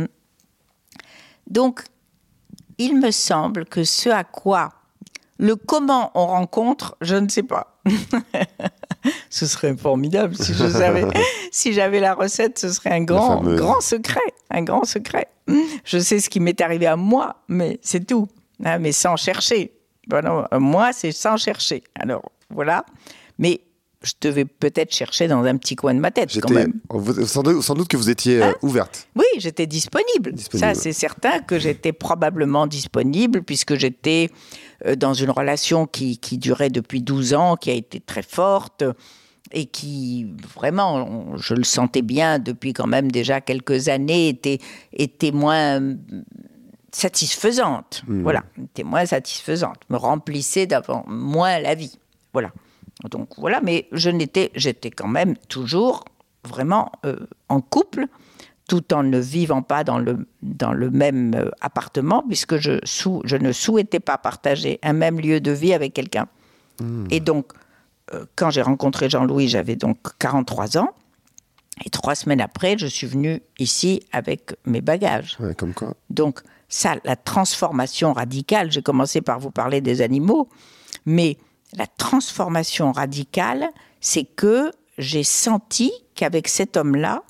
[SPEAKER 2] Donc, il me semble que ce à quoi, le comment on rencontre, je ne sais pas. Ce serait formidable si je savais, si j'avais la recette, ce serait un grand, fameuse... grand secret, un grand secret. Je sais ce qui m'est arrivé à moi, mais c'est tout, hein, mais sans chercher. Bon, non, moi, c'est sans chercher. Alors, voilà. Mais je devais peut-être chercher dans un petit coin de ma tête,
[SPEAKER 1] j'étais,
[SPEAKER 2] quand même.
[SPEAKER 1] Sans doute, sans doute que vous étiez hein? ouverte.
[SPEAKER 2] Oui, j'étais disponible. disponible. Ça, c'est certain que j'étais probablement disponible, puisque j'étais dans une relation qui, qui durait depuis douze ans, qui a été très forte, et qui, vraiment, je le sentais bien depuis quand même déjà quelques années, était, était moins satisfaisante. Mmh. Voilà, était moins satisfaisante, me remplissait d'avant moins la vie. Voilà. Donc voilà, mais je n'étais, j'étais quand même toujours vraiment euh, en couple, tout en ne vivant pas dans le, dans le même euh, appartement, puisque je, sou, je ne souhaitais pas partager un même lieu de vie avec quelqu'un. Mmh. Et donc, euh, quand j'ai rencontré Jean-Louis, j'avais donc quarante-trois ans, et trois semaines après, je suis venue ici avec mes bagages.
[SPEAKER 1] Ouais, comme quoi.
[SPEAKER 2] Donc ça, la transformation radicale, j'ai commencé par vous parler des animaux, mais... La transformation radicale, c'est que j'ai senti qu'avec cet homme-là,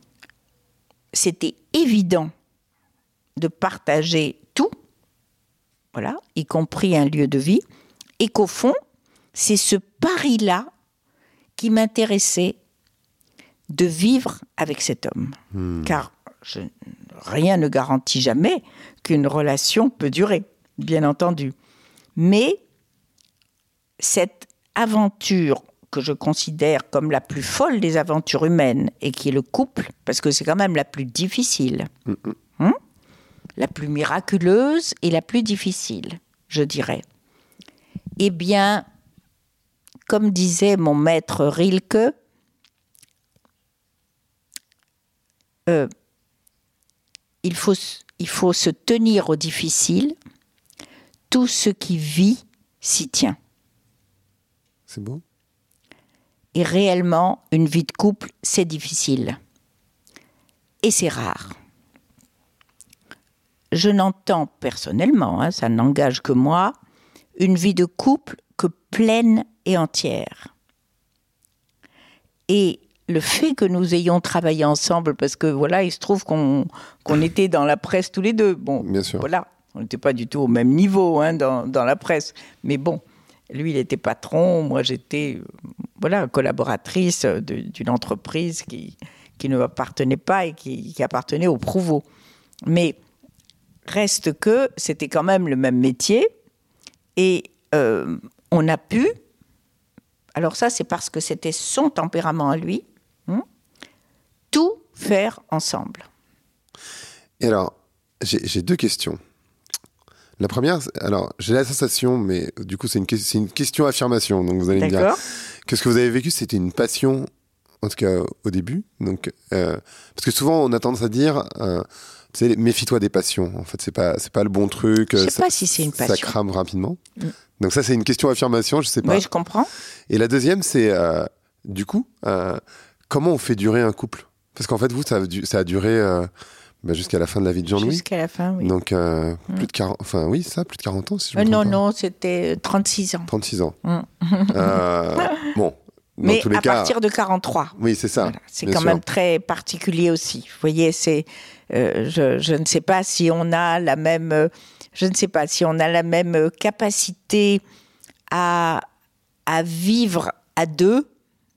[SPEAKER 2] c'était évident de partager tout, voilà, y compris un lieu de vie, et qu'au fond, c'est ce pari-là qui m'intéressait de vivre avec cet homme. Mmh. Car je, rien ne garantit jamais qu'une relation peut durer, bien entendu. Mais cette aventure que je considère comme la plus folle des aventures humaines, et qui est le couple, parce que c'est quand même la plus difficile, mmh. hein, la plus miraculeuse et la plus difficile, je dirais. Eh bien, comme disait mon maître Rilke, euh, il faut, il faut se tenir au difficile, tout ce qui vit s'y tient.
[SPEAKER 1] C'est beau.
[SPEAKER 2] Et réellement, une vie de couple, c'est difficile. Et c'est rare. Je n'entends personnellement, hein, ça n'engage que moi, une vie de couple que pleine et entière. Et le fait que nous ayons travaillé ensemble, parce que voilà, il se trouve qu'on, qu'on était dans la presse tous les deux. Bon,
[SPEAKER 1] bien sûr.
[SPEAKER 2] Voilà, on n'était pas du tout au même niveau hein, dans, dans la presse. Mais bon, lui, il était patron, moi j'étais voilà, collaboratrice de, d'une entreprise qui, qui ne m'appartenait pas et qui, qui appartenait au Prouveau. Mais reste que c'était quand même le même métier et euh, on a pu, alors ça c'est parce que c'était son tempérament à lui, hein, tout faire ensemble.
[SPEAKER 1] Et alors, j'ai, j'ai deux questions. La première, alors j'ai la sensation, mais du coup c'est une, c'est une question-affirmation, donc vous allez D'accord. me dire que ce que vous avez vécu c'était une passion en tout cas au début. Donc, euh, parce que souvent, on a tendance à dire, euh, tu sais, méfie-toi des passions. En fait, c'est pas, c'est pas le bon truc.
[SPEAKER 2] Je sais
[SPEAKER 1] ça,
[SPEAKER 2] pas si c'est une passion.
[SPEAKER 1] Ça crame rapidement.
[SPEAKER 2] Mm.
[SPEAKER 1] Donc ça, c'est une question affirmation, je sais pas.
[SPEAKER 2] Oui, je comprends.
[SPEAKER 1] Et la deuxième, c'est, euh, du coup, euh, comment on fait durer un couple? Parce qu'en fait, vous, ça a, du- ça a duré euh, bah, jusqu'à la fin de la vie de Jean-Louis.
[SPEAKER 2] Jusqu'à la fin, oui.
[SPEAKER 1] Donc, euh,
[SPEAKER 2] Mm.
[SPEAKER 1] plus de quarante, enfin oui, ça, plus de quarante ans, si je me
[SPEAKER 2] Euh,
[SPEAKER 1] trompe
[SPEAKER 2] non,
[SPEAKER 1] pas.
[SPEAKER 2] non, c'était trente-six ans.
[SPEAKER 1] trente-six ans.
[SPEAKER 2] Mm.
[SPEAKER 1] Euh, bon, dans
[SPEAKER 2] Mais
[SPEAKER 1] tous les
[SPEAKER 2] à
[SPEAKER 1] cas...
[SPEAKER 2] partir de quarante-trois.
[SPEAKER 1] Oui, c'est ça.
[SPEAKER 2] Voilà. C'est
[SPEAKER 1] bien
[SPEAKER 2] quand
[SPEAKER 1] sûr.
[SPEAKER 2] même très particulier aussi. Vous voyez, c'est, euh, je, je ne sais pas si on a la même, euh, je ne sais pas si on a la même euh, capacité à, à vivre à deux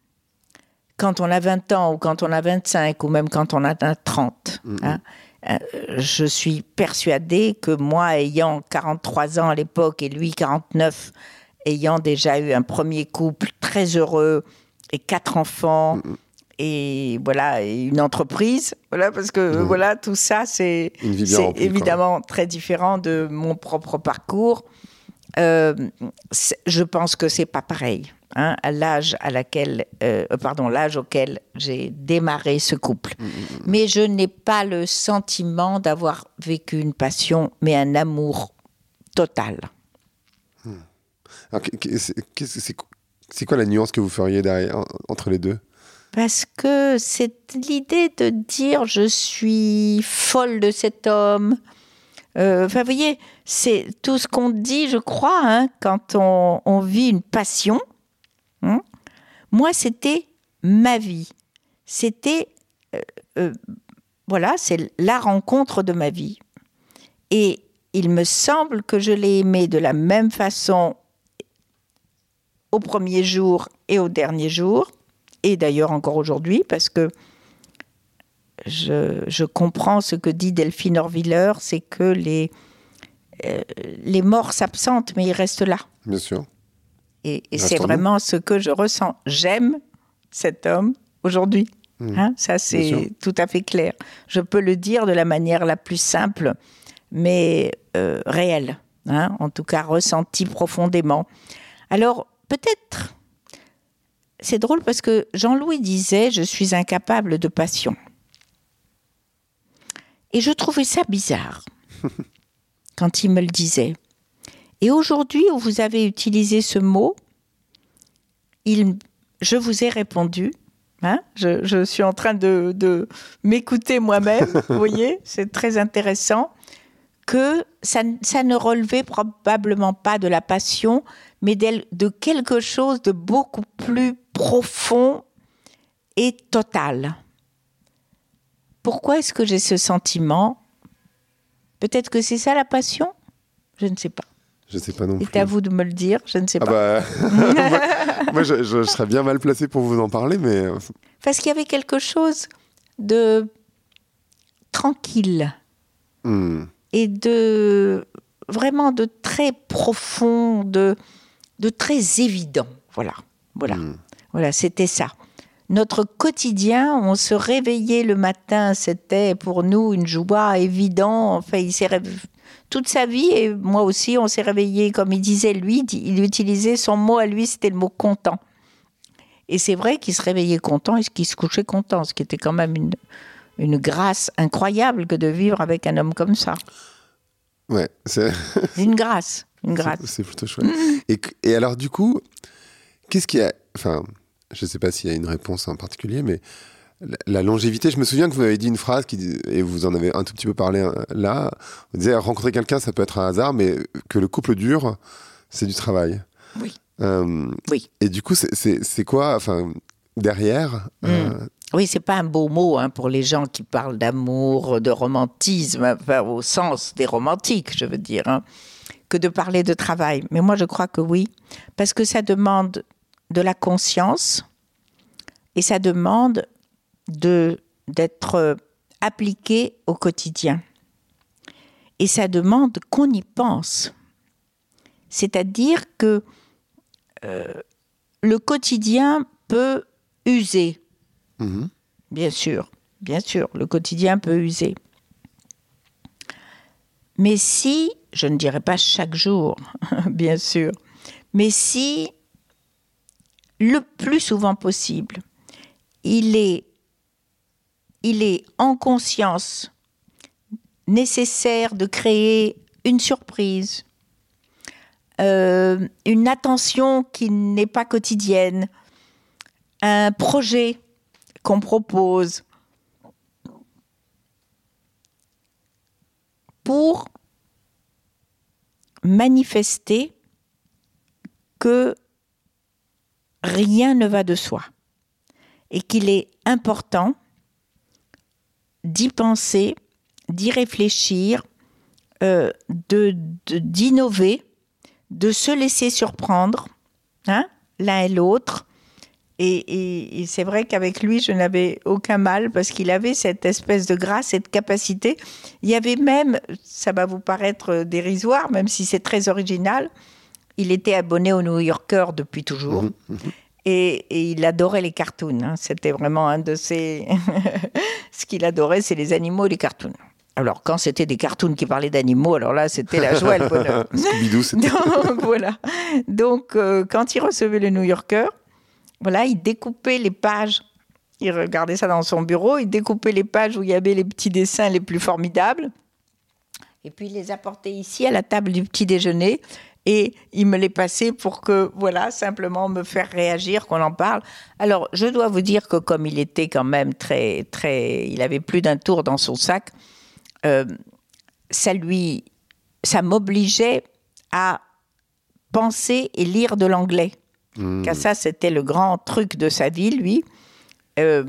[SPEAKER 2] quand on a vingt ans ou quand on a vingt-cinq ou même quand on a trente.
[SPEAKER 1] Mm-hmm.
[SPEAKER 2] Hein. Euh, je suis persuadée que moi, ayant quarante-trois ans à l'époque et lui quarante-neuf, ayant déjà eu un premier couple très heureux et quatre enfants, mmh. et voilà, et une entreprise, voilà, parce que mmh. voilà, tout ça, c'est, c'est remplie, évidemment quoi. Très différent de mon propre parcours. Euh, je pense que c'est pas pareil. Hein, à l'âge à laquelle, euh, pardon, l'âge auquel j'ai démarré ce couple. Mmh. Mais je n'ai pas le sentiment d'avoir vécu une passion, mais un amour total.
[SPEAKER 1] Mmh. Alors, c'est, c'est, c'est quoi la nuance que vous feriez derrière, entre les deux?
[SPEAKER 2] Parce que c'est l'idée de dire je suis folle de cet homme. Euh, enfin, vous voyez, c'est tout ce qu'on dit, je crois, hein, quand on, on vit une passion. Hein. Moi, c'était ma vie. C'était, euh, euh, voilà, c'est la rencontre de ma vie. Et il me semble que je l'ai aimé de la même façon au premier jour et au dernier jour, et d'ailleurs encore aujourd'hui, parce que je, je comprends ce que dit Delphine Orviller, c'est que les, euh, les morts s'absentent, mais ils restent là.
[SPEAKER 1] Bien sûr.
[SPEAKER 2] Et, et c'est vraiment ce que je ressens. J'aime cet homme aujourd'hui. Mmh. Hein, ça, c'est tout à fait clair. Je peux le dire de la manière la plus simple, mais euh, réelle. Hein, en tout cas, ressentie profondément. Alors, peut-être, c'est drôle parce que Jean-Louis disait « Je suis incapable de passion ». Et je trouvais ça bizarre quand il me le disait. Et aujourd'hui, où vous avez utilisé ce mot, il, je vous ai répondu. Hein, je, je suis en train de, de m'écouter moi-même, vous voyez, c'est très intéressant, que ça, ça ne relevait probablement pas de la passion, mais de quelque chose de beaucoup plus profond et total. Pourquoi est-ce que j'ai ce sentiment? Peut-être que c'est ça la passion? Je ne sais pas.
[SPEAKER 1] Je ne sais pas non plus.
[SPEAKER 2] C'est à vous de me le dire, je ne sais
[SPEAKER 1] ah
[SPEAKER 2] pas.
[SPEAKER 1] Bah... moi, moi je, je, je serais bien mal placé pour vous en parler, mais...
[SPEAKER 2] Parce qu'il y avait quelque chose de tranquille
[SPEAKER 1] mmh.
[SPEAKER 2] et de vraiment de très profond, de, de très évident. Voilà, voilà, mmh. voilà, c'était ça. Notre quotidien, on se réveillait le matin, c'était pour nous une joie évidente. Enfin, il s'est réveillé toute sa vie, et moi aussi, on s'est réveillés, comme il disait lui, il utilisait son mot à lui, c'était le mot content. Et c'est vrai qu'il se réveillait content et qu'il se couchait content, ce qui était quand même une, une grâce incroyable que de vivre avec un homme comme ça.
[SPEAKER 1] Ouais, c'est...
[SPEAKER 2] une grâce, une grâce.
[SPEAKER 1] C'est, c'est plutôt chouette. et, et alors, du coup, qu'est-ce qu'il y a... Enfin, je ne sais pas s'il y a une réponse en particulier, mais la, la longévité, je me souviens que vous m'avez dit une phrase, qui, et vous en avez un tout petit peu parlé là, vous disiez, rencontrer quelqu'un, ça peut être un hasard, mais que le couple dure, c'est du travail.
[SPEAKER 2] Oui.
[SPEAKER 1] Euh,
[SPEAKER 2] oui.
[SPEAKER 1] Et du coup, c'est, c'est, c'est quoi, enfin, derrière
[SPEAKER 2] mmh.
[SPEAKER 1] euh...
[SPEAKER 2] Oui, c'est pas un beau mot hein, pour les gens qui parlent d'amour, de romantisme, enfin, au sens des romantiques, je veux dire, hein, que de parler de travail. Mais moi, je crois que oui, parce que ça demande de la conscience et ça demande de, d'être appliqué au quotidien. Et ça demande qu'on y pense. C'est-à-dire que euh, le quotidien peut user. Mmh. Bien sûr, bien sûr, le quotidien peut user. Mais si, je ne dirais pas chaque jour, bien sûr, mais si, le plus souvent possible, il est, il est en conscience nécessaire de créer une surprise, euh, une attention qui n'est pas quotidienne, un projet qu'on propose pour manifester que rien ne va de soi et qu'il est important d'y penser, d'y réfléchir, euh, de, de, d'innover, de se laisser surprendre, hein, l'un et l'autre. Et, et, et c'est vrai qu'avec lui, je n'avais aucun mal parce qu'il avait cette espèce de grâce, cette capacité. Il y avait même, ça va vous paraître dérisoire, même si c'est très original, il était abonné au New Yorker depuis toujours. Mmh, mmh. Et, et il adorait les cartoons. Hein. C'était vraiment un de ses... Ce qu'il adorait, c'est les animaux et les cartoons. Alors, quand c'était des cartoons qui parlaient d'animaux, alors là, c'était la joie et le bonheur.
[SPEAKER 1] Scooby-Doo, c'était...
[SPEAKER 2] Donc, voilà. Donc, euh, quand il recevait le New Yorker, voilà, il découpait les pages. Il regardait ça dans son bureau. Il découpait les pages où il y avait les petits dessins les plus formidables. Et puis, il les apportait ici, à la table du petit déjeuner. Et il me les passait pour que, voilà, simplement me faire réagir, qu'on en parle. Alors, je dois vous dire que comme il était quand même très, très... Il avait plus d'un tour dans son sac, euh, ça lui... Ça m'obligeait à penser et lire de l'anglais. Mmh. Car ça, c'était le grand truc de sa vie, lui. Euh,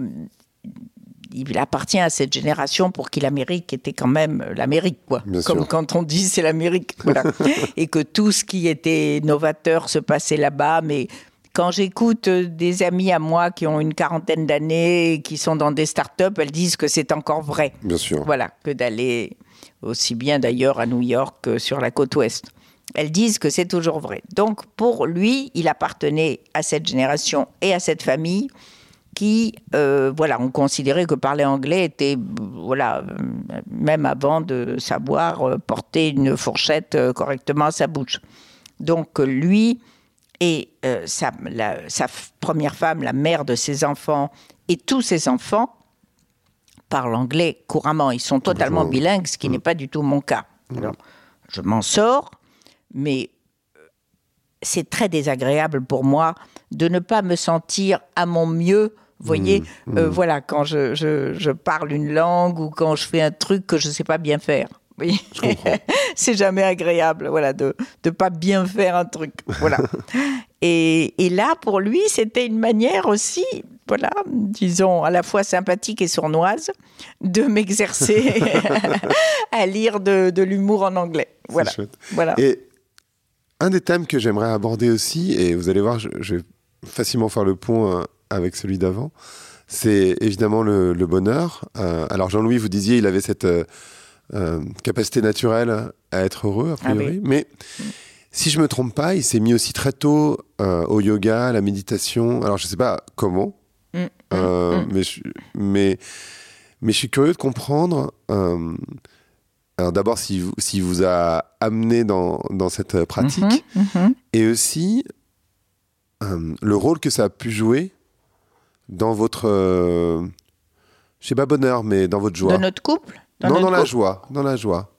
[SPEAKER 2] il appartient à cette génération pour qui l'Amérique était quand même l'Amérique, quoi. Bien Comme sûr. Quand on dit c'est l'Amérique, voilà. Et que tout ce qui était novateur se passait là-bas. Mais quand j'écoute des amis à moi qui ont une quarantaine d'années et qui sont dans des start-up, elles disent que c'est encore vrai.
[SPEAKER 1] Bien sûr.
[SPEAKER 2] Voilà, que d'aller aussi bien d'ailleurs à New York que sur la côte ouest. Elles disent que c'est toujours vrai. Donc pour lui, il appartenait à cette génération et à cette famille qui, euh, voilà, ont considéré que parler anglais était, voilà, même avant de savoir euh, porter une fourchette euh, correctement à sa bouche. Donc lui et euh, sa, la, sa première femme, la mère de ses enfants, et tous ses enfants parlent anglais couramment. Ils sont totalement bilingues, ce qui mmh. n'est pas du tout mon cas. Alors, je m'en sors, mais c'est très désagréable pour moi de ne pas me sentir à mon mieux. Vous voyez, mmh, euh, mmh. voilà, quand je, je, je parle une langue ou quand je fais un truc que je ne sais pas bien faire. Oui. Je comprends. C'est jamais agréable, voilà, de ne pas bien faire un truc. Voilà. et, et là, pour lui, c'était une manière aussi, voilà, disons, à la fois sympathique et sournoise, de m'exercer à lire de, de l'humour en anglais. Voilà.
[SPEAKER 1] C'est chouette.
[SPEAKER 2] Voilà.
[SPEAKER 1] Et un des thèmes que j'aimerais aborder aussi, et vous allez voir, je, je vais facilement faire le pont euh, avec celui d'avant, c'est évidemment le, le bonheur. Euh, alors Jean-Louis, vous disiez, il avait cette euh, euh, capacité naturelle à être heureux, a priori. Ah oui. Mais mmh. si je ne me trompe pas, il s'est mis aussi très tôt euh, au yoga, à la méditation. Alors je ne sais pas comment, mmh. Euh, mmh. Mais, je, mais, mais je suis curieux de comprendre... Euh, Alors d'abord, s'il vous, si vous a amené dans, dans cette pratique, mmh, mmh. et aussi euh, le rôle que ça a pu jouer dans votre, euh, je sais pas bonheur, mais dans votre joie.
[SPEAKER 2] Dans notre couple dans
[SPEAKER 1] Non,
[SPEAKER 2] notre
[SPEAKER 1] dans
[SPEAKER 2] couple.
[SPEAKER 1] la joie, dans la joie.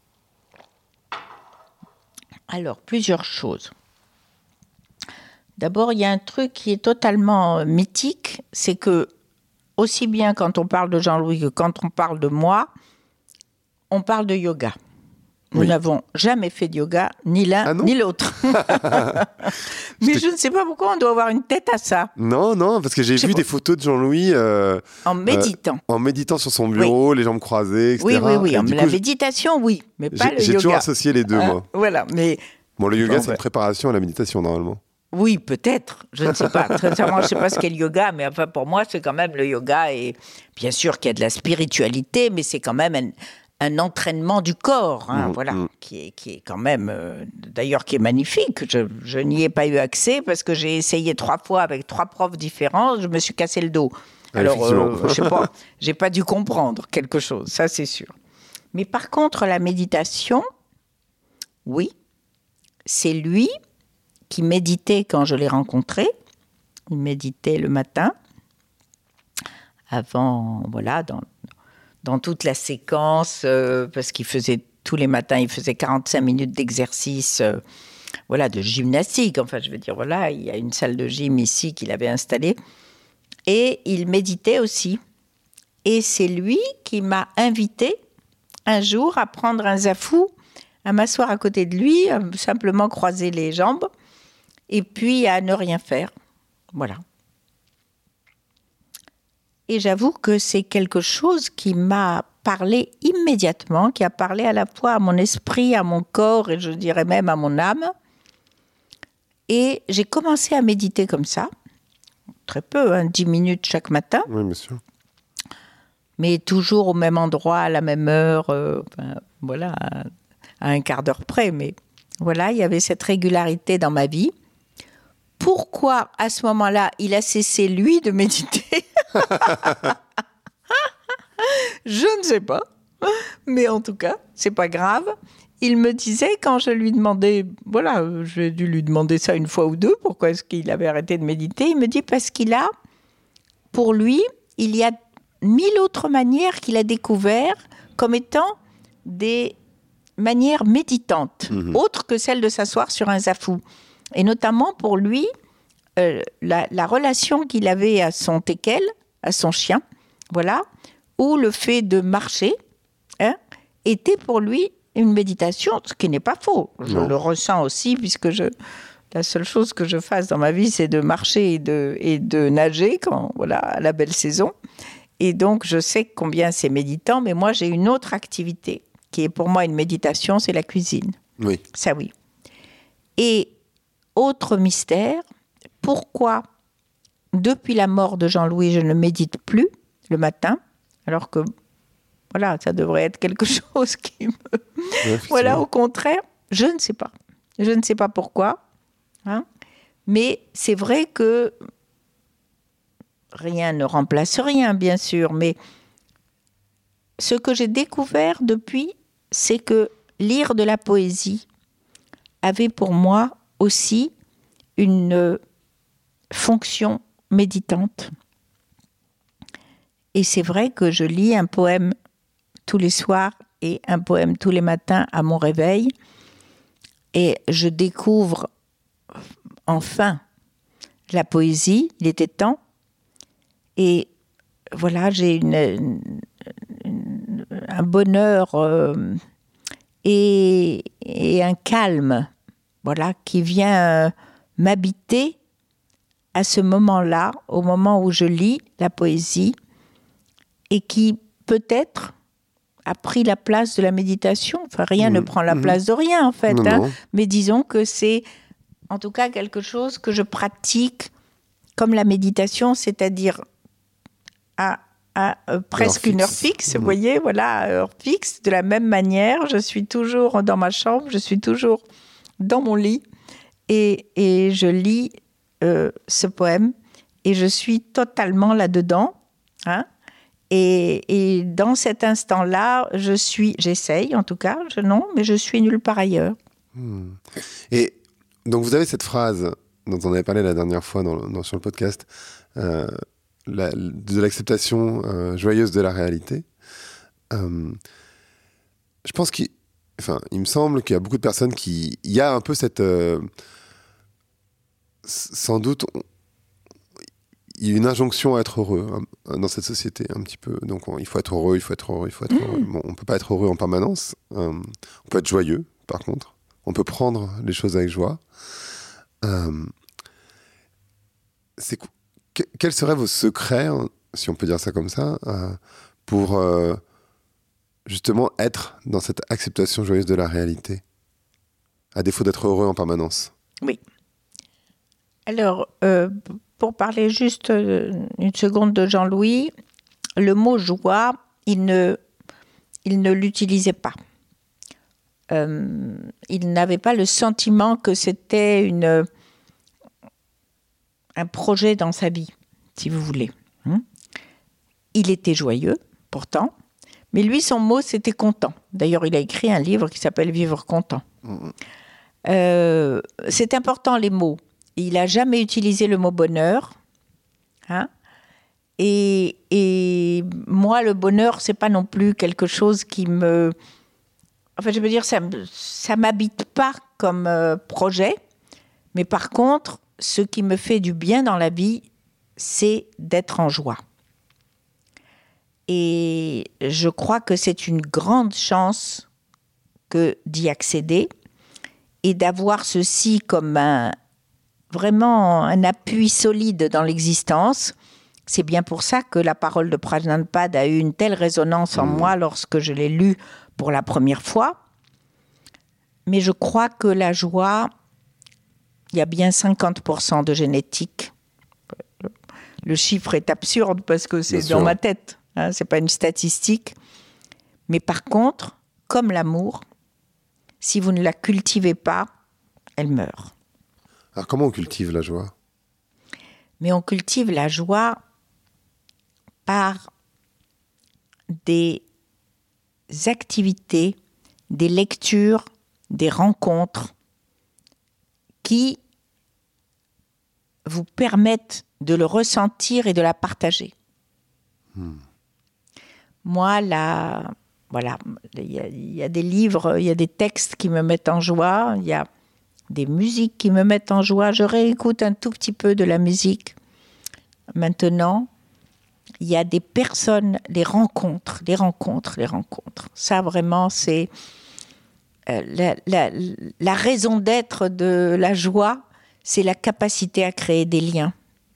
[SPEAKER 2] Alors, plusieurs choses. D'abord, il y a un truc qui est totalement mythique, c'est que, aussi bien quand on parle de Jean-Louis que quand on parle de moi, on parle de yoga. Nous oui. n'avons jamais fait de yoga, ni l'un ah ni l'autre. Mais je ne sais pas pourquoi on doit avoir une tête à ça.
[SPEAKER 1] Non, non, parce que j'ai je vu des photos de Jean-Louis... Euh,
[SPEAKER 2] en méditant.
[SPEAKER 1] Euh, en méditant sur son bureau, oui. les jambes croisées, et cetera.
[SPEAKER 2] Oui, oui, oui.
[SPEAKER 1] Et
[SPEAKER 2] la
[SPEAKER 1] coup,
[SPEAKER 2] méditation, oui, mais pas le yoga.
[SPEAKER 1] J'ai toujours associé les deux,
[SPEAKER 2] euh,
[SPEAKER 1] moi.
[SPEAKER 2] Voilà, mais...
[SPEAKER 1] Bon, le yoga,
[SPEAKER 2] bon,
[SPEAKER 1] c'est
[SPEAKER 2] ouais.
[SPEAKER 1] une préparation à la méditation, normalement.
[SPEAKER 2] Oui, peut-être. Je ne sais pas. Très sincèrement, je ne sais pas ce qu'est le yoga, mais enfin, pour moi, c'est quand même le yoga. Et bien sûr qu'il y a de la spiritualité, mais c'est quand même... Un, un entraînement du corps, hein, mmh, voilà, mmh. Qui, est, qui est quand même, euh, d'ailleurs, qui est magnifique. Je, je n'y ai pas eu accès parce que j'ai essayé trois fois avec trois profs différents, je me suis cassé le dos. Alors, euh, je sais pas, j'ai pas dû comprendre quelque chose, ça c'est sûr. Mais par contre, la méditation, oui, c'est lui qui méditait quand je l'ai rencontré. Il méditait le matin. avant, voilà, dans, dans toute la séquence, euh, parce qu'il faisait tous les matins, il faisait quarante-cinq minutes d'exercice, euh, voilà, de gymnastique. Enfin, je veux dire, voilà, il y a une salle de gym ici qu'il avait installée. Et il méditait aussi. Et c'est lui qui m'a invité un jour à prendre un zafou, à m'asseoir à côté de lui, à simplement croiser les jambes, et puis à ne rien faire. Voilà. Et j'avoue que c'est quelque chose qui m'a parlé immédiatement, qui a parlé à la fois à mon esprit, à mon corps, et je dirais même à mon âme. Et j'ai commencé à méditer comme ça, très peu, hein, dix minutes chaque matin.
[SPEAKER 1] Oui, bien sûr.
[SPEAKER 2] Mais toujours au même endroit, à la même heure, euh, enfin, voilà, à, à un quart d'heure près. Mais voilà, il y avait cette régularité dans ma vie. Pourquoi, à ce moment-là, il a cessé, lui, de méditer ? Je ne sais pas. Mais en tout cas, c'est pas grave. Il me disait, quand je lui demandais, voilà, j'ai dû lui demander ça une fois ou deux, pourquoi est-ce qu'il avait arrêté de méditer ? Il me dit, parce qu'il a, pour lui, il y a mille autres manières qu'il a découvert comme étant des manières méditantes, mmh. autres que celle de s'asseoir sur un zafou. Et notamment pour lui, euh, la, la relation qu'il avait à son teckel, à son chien, voilà, ou le fait de marcher, hein, était pour lui une méditation, ce qui n'est pas faux. Je non. le ressens aussi, puisque je, la seule chose que je fasse dans ma vie, c'est de marcher et de, et de nager, quand, voilà, à la belle saison. Et donc, je sais combien c'est méditant, mais moi, j'ai une autre activité qui est pour moi une méditation, c'est la cuisine.
[SPEAKER 1] Oui.
[SPEAKER 2] Ça, oui. Et autre mystère, pourquoi, depuis la mort de Jean-Louis, je ne médite plus le matin, alors que, voilà, ça devrait être quelque chose qui me... Ouais, voilà, au contraire, je ne sais pas. Je ne sais pas pourquoi, hein, mais c'est vrai que rien ne remplace rien, bien sûr, mais ce que j'ai découvert depuis, c'est que lire de la poésie avait pour moi aussi une fonction méditante. Et c'est vrai que je lis un poème tous les soirs et un poème tous les matins à mon réveil, et je découvre enfin la poésie, il était temps. Et voilà, j'ai une, une, une, un bonheur euh, et, et un calme, voilà, qui vient euh, m'habiter à ce moment-là, au moment où je lis la poésie, et qui peut-être a pris la place de la méditation. Enfin, rien mmh, ne prend la mmh. place de rien, en fait. Non, hein. non. Mais disons que c'est, en tout cas, quelque chose que je pratique comme la méditation, c'est-à-dire à, à euh, presque heure une heure fixe, mmh. vous voyez, voilà, à heure fixe. De la même manière, je suis toujours dans ma chambre, je suis toujours dans mon lit et, et je lis euh, ce poème et je suis totalement là-dedans. Hein, et, et dans cet instant-là, je suis, j'essaye en tout cas, je, non, mais je suis nulle part ailleurs.
[SPEAKER 1] Mmh. Et donc vous avez cette phrase dont on avait parlé la dernière fois dans, dans, sur le podcast, euh, La, de l'acceptation euh, joyeuse de la réalité. Euh, je pense qu'il, enfin, il me semble qu'il y a beaucoup de personnes qui, il y a un peu cette, euh, sans doute, on, il y a une injonction à être heureux hein, dans cette société un petit peu. Donc, on, il faut être heureux, il faut être heureux, il faut être mmh. heureux. Bon, on peut pas être heureux en permanence. Euh, on peut être joyeux, par contre. On peut prendre les choses avec joie. Euh, c'est Quels seraient vos secrets, si on peut dire ça comme ça, euh, pour euh, justement être dans cette acceptation joyeuse de la réalité, à défaut d'être heureux en permanence ?
[SPEAKER 2] Oui. Alors, euh, pour parler juste une seconde de Jean-Louis, le mot joie, il ne, il ne l'utilisait pas. Euh, il n'avait pas le sentiment que c'était une... un projet dans sa vie, si vous voulez. Il était joyeux, pourtant, mais lui, son mot, c'était content. D'ailleurs, il a écrit un livre qui s'appelle « Vivre content mmh. ». Euh, c'est important, les mots. Il n'a jamais utilisé le mot « bonheur ». Hein, et, et moi, le bonheur, c'est pas non plus quelque chose qui me... Enfin, je veux dire, ça ça m'habite pas comme euh, projet. Mais par contre, ce qui me fait du bien dans la vie, c'est d'être en joie. Et je crois que c'est une grande chance que d'y accéder et d'avoir ceci comme un, vraiment un appui solide dans l'existence. C'est bien pour ça que la parole de Prajnanpad a eu une telle résonance en mmh. moi lorsque je l'ai lue pour la première fois. Mais je crois que la joie, il y a bien cinquante pour cent de génétique. Le chiffre est absurde parce que c'est bien dans sûr. Ma tête. Hein, ce n'est pas une statistique. Mais par contre, comme l'amour, si vous ne la cultivez pas, elle meurt.
[SPEAKER 1] Alors comment on cultive la joie ?
[SPEAKER 2] Mais on cultive la joie par des activités, des lectures, des rencontres qui vous permettent de le ressentir et de la partager. Hmm. Moi, là, voilà, il y, a, il y a des livres, il y a des textes qui me mettent en joie, il y a des musiques qui me mettent en joie. Je réécoute un tout petit peu de la musique. Maintenant, il y a des personnes, des rencontres, des rencontres, des rencontres. Ça, vraiment, c'est euh, la, la, la raison d'être de la joie, c'est la capacité à créer des liens.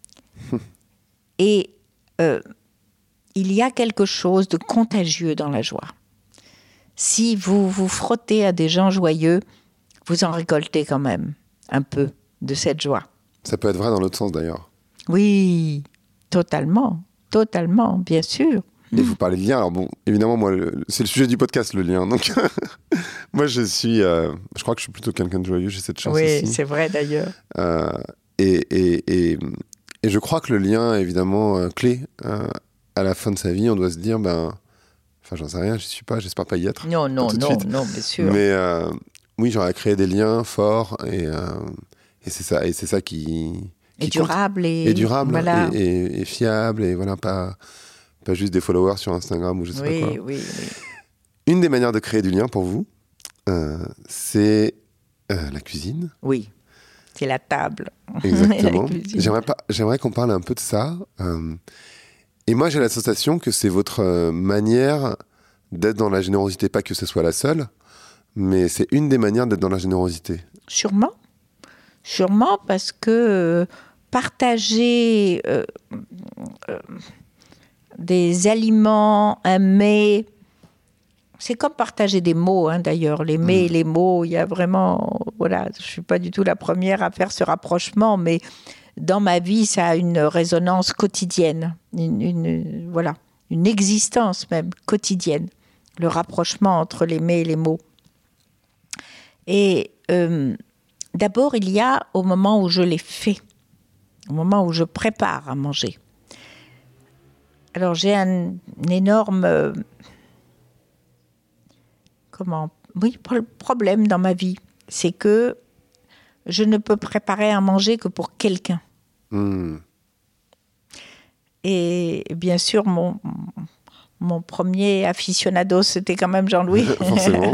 [SPEAKER 2] Et euh, il y a quelque chose de contagieux dans la joie. Si vous vous frottez à des gens joyeux, vous en récoltez quand même un peu de cette joie.
[SPEAKER 1] Ça peut être vrai dans l'autre sens d'ailleurs.
[SPEAKER 2] Oui, totalement, totalement, bien sûr.
[SPEAKER 1] Et vous parlez de lien, alors bon, évidemment, moi, le, c'est le sujet du podcast, le lien. Donc, moi, je suis, euh, je crois que je suis plutôt quelqu'un de joyeux, j'ai cette chance
[SPEAKER 2] oui,
[SPEAKER 1] aussi.
[SPEAKER 2] Oui, c'est vrai d'ailleurs.
[SPEAKER 1] Euh, et, et, et, et je crois que le lien est évidemment euh, clé. Euh, à la fin de sa vie, on doit se dire, ben, enfin, j'en sais rien, j'y suis pas, j'espère pas y être.
[SPEAKER 2] Non, non, non, non, bien sûr.
[SPEAKER 1] Mais euh, oui, j'aurais créé des liens forts et, euh, et c'est ça, et c'est ça qui, qui
[SPEAKER 2] et durable et,
[SPEAKER 1] et durable
[SPEAKER 2] voilà.
[SPEAKER 1] et, et, et fiable et voilà, pas pas juste des followers sur Instagram ou je sais
[SPEAKER 2] oui,
[SPEAKER 1] pas quoi.
[SPEAKER 2] Oui, oui.
[SPEAKER 1] Une des manières de créer du lien pour vous, euh, c'est euh, la cuisine.
[SPEAKER 2] Oui, c'est la table.
[SPEAKER 1] Exactement.
[SPEAKER 2] la
[SPEAKER 1] j'aimerais pas, j'aimerais qu'on parle un peu de ça. Euh, et moi, j'ai la sensation que c'est votre euh, manière d'être dans la générosité, pas que ce soit la seule, mais c'est une des manières d'être dans la générosité.
[SPEAKER 2] Sûrement. Sûrement parce que euh, partager euh, euh, des aliments, un mets, c'est comme partager des mots, hein, d'ailleurs. Les mets et mmh. les mots, il y a vraiment... Voilà, je ne suis pas du tout la première à faire ce rapprochement, mais dans ma vie, ça a une résonance quotidienne, une, une, voilà, une existence même quotidienne, le rapprochement entre les mets et les mots. Et euh, d'abord, il y a au moment où je les fais, au moment où je prépare à manger. Alors, j'ai un, un énorme... Euh, comment Oui, problème dans ma vie. C'est que je ne peux préparer à manger que pour quelqu'un. Mmh. Et bien sûr, mon, mon premier aficionado, c'était quand même Jean-Louis.
[SPEAKER 1] Forcément.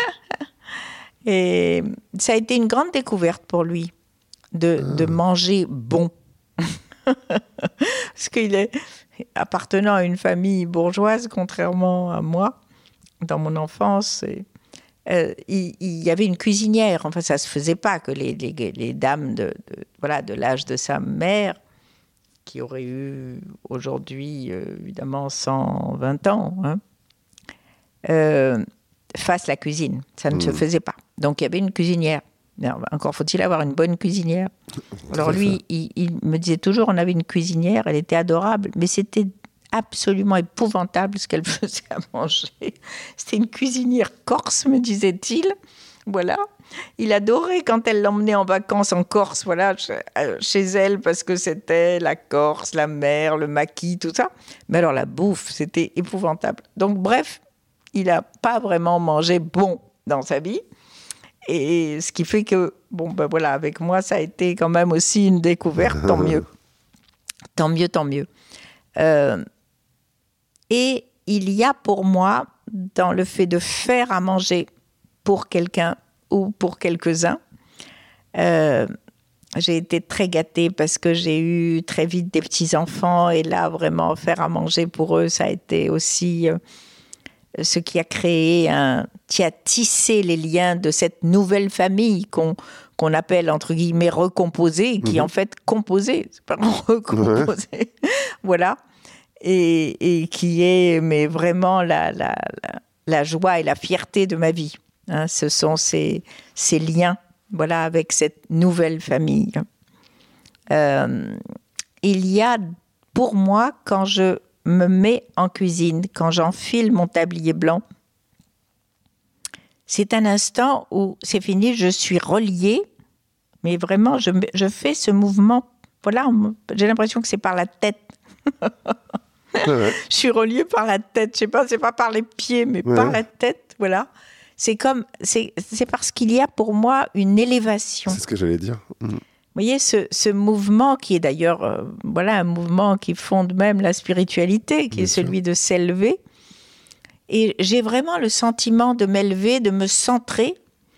[SPEAKER 2] Et ça a été une grande découverte pour lui, de, ah. de manger bon. Parce qu'il est appartenant à une famille bourgeoise, contrairement à moi, dans mon enfance. Et, euh, il, il y avait une cuisinière. Enfin, ça ne se faisait pas que les, les, les dames de, de, voilà, de l'âge de sa mère, qui aurait eu aujourd'hui, euh, évidemment, cent vingt ans, hein, euh, fassent la cuisine. Ça ne mmh. se faisait pas. Donc, il y avait une cuisinière. Alors, encore faut-il avoir une bonne cuisinière. Alors lui, il, il me disait toujours, on avait une cuisinière, elle était adorable, mais c'était absolument épouvantable ce qu'elle faisait à manger. C'était une cuisinière corse, me disait-il. Voilà. Il adorait quand elle l'emmenait en vacances en Corse, voilà, chez elle, parce que c'était la Corse, la mer, le maquis, tout ça. Mais alors la bouffe, c'était épouvantable. Donc bref, il n'a pas vraiment mangé bon dans sa vie. Et ce qui fait que, bon, ben voilà, avec moi, ça a été quand même aussi une découverte, tant mieux. Tant mieux, tant mieux. Euh, Et il y a pour moi, dans le fait de faire à manger pour quelqu'un ou pour quelques-uns, euh, j'ai été très gâtée parce que j'ai eu très vite des petits-enfants et là, vraiment, faire à manger pour eux, ça a été aussi euh, ce qui a créé, un, qui a tissé les liens de cette nouvelle famille qu'on, qu'on appelle, entre guillemets, recomposée, qui mmh. en fait, composée, c'est pas recomposée, ouais. Voilà, et, et qui est, mais vraiment, la, la, la, la joie et la fierté de ma vie. Hein, ce sont ces, ces liens, voilà, avec cette nouvelle famille. Euh, il y a, pour moi, quand je me mets en cuisine, quand j'enfile mon tablier blanc, c'est un instant où c'est fini, je suis reliée, mais vraiment, je, je fais ce mouvement, voilà, j'ai l'impression que c'est par la tête. Ouais. Je suis reliée par la tête, je sais pas, c'est pas par les pieds, mais ouais. par la tête, voilà. C'est comme, c'est, c'est parce qu'il y a pour moi une élévation.
[SPEAKER 1] C'est ce que j'allais dire. Mmh.
[SPEAKER 2] Vous voyez, ce, ce mouvement qui est d'ailleurs, euh, voilà, un mouvement qui fonde même la spiritualité, qui Bien est sûr. Celui de s'élever. Et j'ai vraiment le sentiment de m'élever, de me centrer.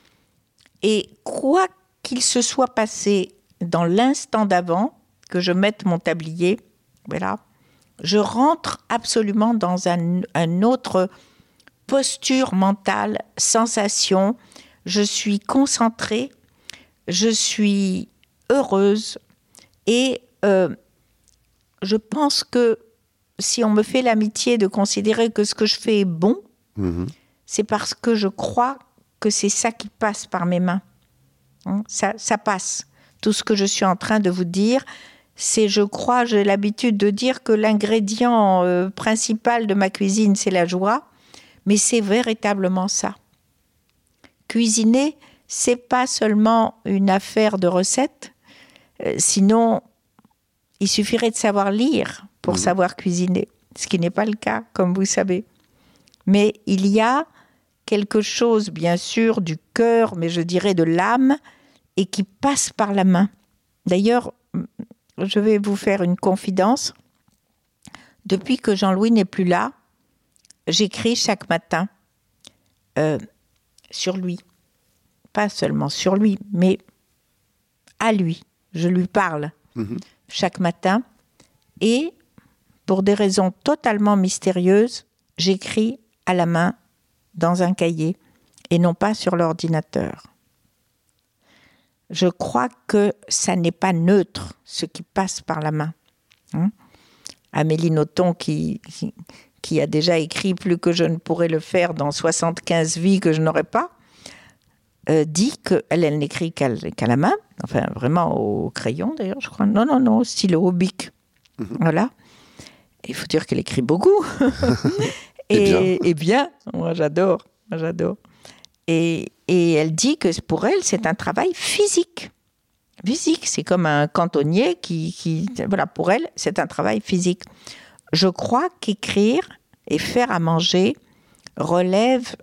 [SPEAKER 2] Et quoi qu'il se soit passé dans l'instant d'avant, que je mette mon tablier, voilà, je rentre absolument dans un, un autre posture mentale, sensation. Je suis concentrée, je suis heureuse et euh, je pense que si on me fait l'amitié de considérer que ce que je fais est bon, mmh. c'est parce que je crois que c'est ça qui passe par mes mains. Hein, ça, ça passe. Tout ce que je suis en train de vous dire, c'est, je crois, j'ai l'habitude de dire que l'ingrédient euh, principal de ma cuisine, c'est la joie, mais c'est véritablement ça. Cuisiner, c'est pas seulement une affaire de recettes, euh, sinon, il suffirait de savoir lire pour mmh. savoir cuisiner, ce qui n'est pas le cas, comme vous savez. Mais il y a quelque chose, bien sûr, du cœur, mais je dirais de l'âme, et qui passe par la main. D'ailleurs, je vais vous faire une confidence. Depuis que Jean-Louis n'est plus là, j'écris chaque matin euh, sur lui. Pas seulement sur lui, mais à lui. Je lui parle mmh. chaque matin. Et pour des raisons totalement mystérieuses, j'écris à la main dans un cahier et non pas sur l'ordinateur. Je crois que ça n'est pas neutre, ce qui passe par la main. Hein? Amélie Nothomb, qui, qui, qui a déjà écrit plus que je ne pourrais le faire dans soixante-quinze vies que je n'aurais pas, euh, dit qu'elle elle n'écrit qu'à, qu'à la main, enfin vraiment au crayon d'ailleurs, je crois. Non, non, non, au stylo, au bic. Mmh. Voilà. Il faut dire qu'elle écrit beaucoup. et, et, bien. et bien, moi j'adore, moi j'adore. Et, et elle dit que pour elle, c'est un travail physique. Physique, c'est comme un cantonnier qui, qui... Voilà, pour elle, c'est un travail physique. Je crois qu'écrire et faire à manger relève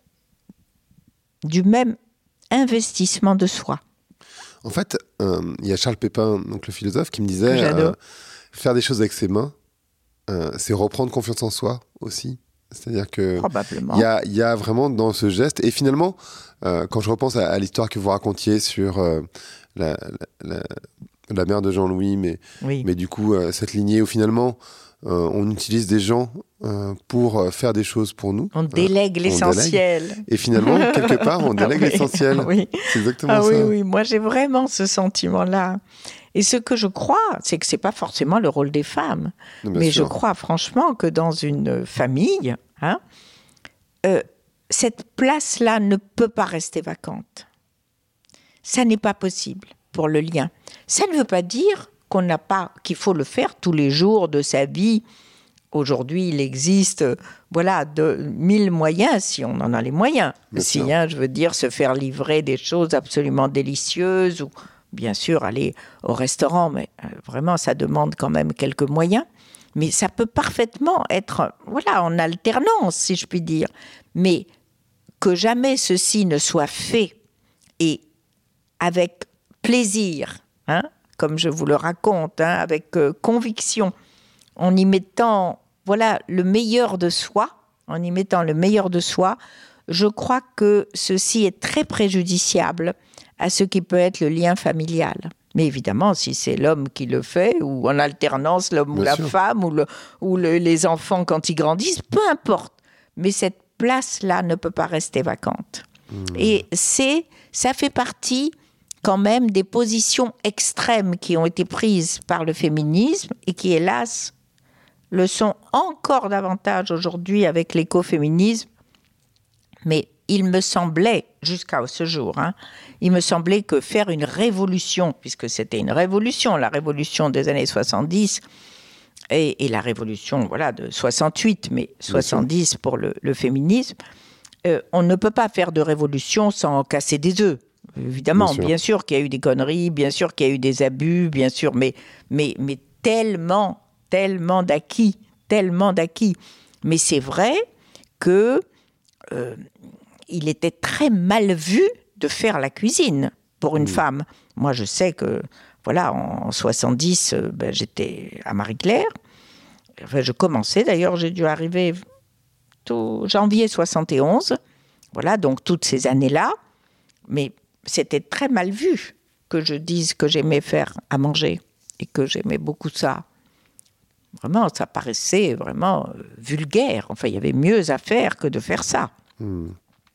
[SPEAKER 2] du même investissement de soi.
[SPEAKER 1] En fait, il euh, y a Charles Pépin, donc le philosophe, qui me disait euh, faire des choses avec ses mains, euh, c'est reprendre confiance en soi aussi. C'est-à-dire que il y a, y a vraiment dans ce geste, et finalement, euh, quand je repense à, à l'histoire que vous racontiez sur euh, la, la, la, la mère de Jean-Louis, mais, oui. mais du coup, euh, cette lignée où finalement, euh, on utilise des gens euh, pour euh, faire des choses pour nous.
[SPEAKER 2] On délègue euh, l'essentiel.
[SPEAKER 1] On délègue. Et finalement, quelque part, on délègue ah oui. l'essentiel.
[SPEAKER 2] Oui.
[SPEAKER 1] C'est exactement
[SPEAKER 2] ah
[SPEAKER 1] ça.
[SPEAKER 2] Oui, oui, moi j'ai vraiment ce sentiment-là. Et ce que je crois, c'est que ce n'est pas forcément le rôle des femmes. Bien mais sûr. Je crois franchement que dans une famille, hein, euh, cette place-là ne peut pas rester vacante. Ça n'est pas possible pour le lien. Ça ne veut pas dire qu'on n'a pas, qu'il faut le faire tous les jours de sa vie. Aujourd'hui, il existe voilà, de, mille moyens, si on en a les moyens. Bien si, hein, je veux dire, se faire livrer des choses absolument délicieuses ou bien sûr, aller au restaurant, mais vraiment, ça demande quand même quelques moyens. Mais ça peut parfaitement être, voilà, en alternance, si je puis dire. Mais que jamais ceci ne soit fait et avec plaisir, hein, comme je vous le raconte, hein, avec euh, conviction, en y mettant voilà, le meilleur de soi, en y mettant le meilleur de soi, je crois que ceci est très préjudiciable à ce qui peut être le lien familial. Mais évidemment, si c'est l'homme qui le fait, ou en alternance, l'homme
[SPEAKER 1] Bien
[SPEAKER 2] ou la
[SPEAKER 1] sûr.
[SPEAKER 2] femme, ou, le, ou le, les enfants quand ils grandissent, peu importe. Mais cette place-là ne peut pas rester vacante. Mmh. Et c'est, ça fait partie quand même des positions extrêmes qui ont été prises par le féminisme et qui, hélas, le sont encore davantage aujourd'hui avec l'écoféminisme. Mais il me semblait, jusqu'à ce jour, hein, il me semblait que faire une révolution, puisque c'était une révolution, la révolution des années soixante-dix, et, et la révolution voilà, de soixante-huit, mais soixante-dix pour le, le féminisme, euh, on ne peut pas faire de révolution sans casser des œufs. Évidemment, bien sûr. bien sûr qu'il y a eu des conneries, bien sûr qu'il y a eu des abus, bien sûr, mais, mais, mais tellement, tellement d'acquis, tellement d'acquis. Mais c'est vrai que euh, il était très mal vu de faire la cuisine pour une mmh. femme. Moi, je sais que, voilà, en soixante-dix, euh, ben, j'étais à Marie-Claire. Enfin, je commençais, d'ailleurs, j'ai dû arriver tout janvier soixante et onze. Voilà, donc toutes ces années-là. Mais c'était très mal vu que je dise que j'aimais faire à manger et que j'aimais beaucoup ça. Vraiment, ça paraissait vraiment vulgaire. Enfin, il y avait mieux à faire que de faire ça. Mmh.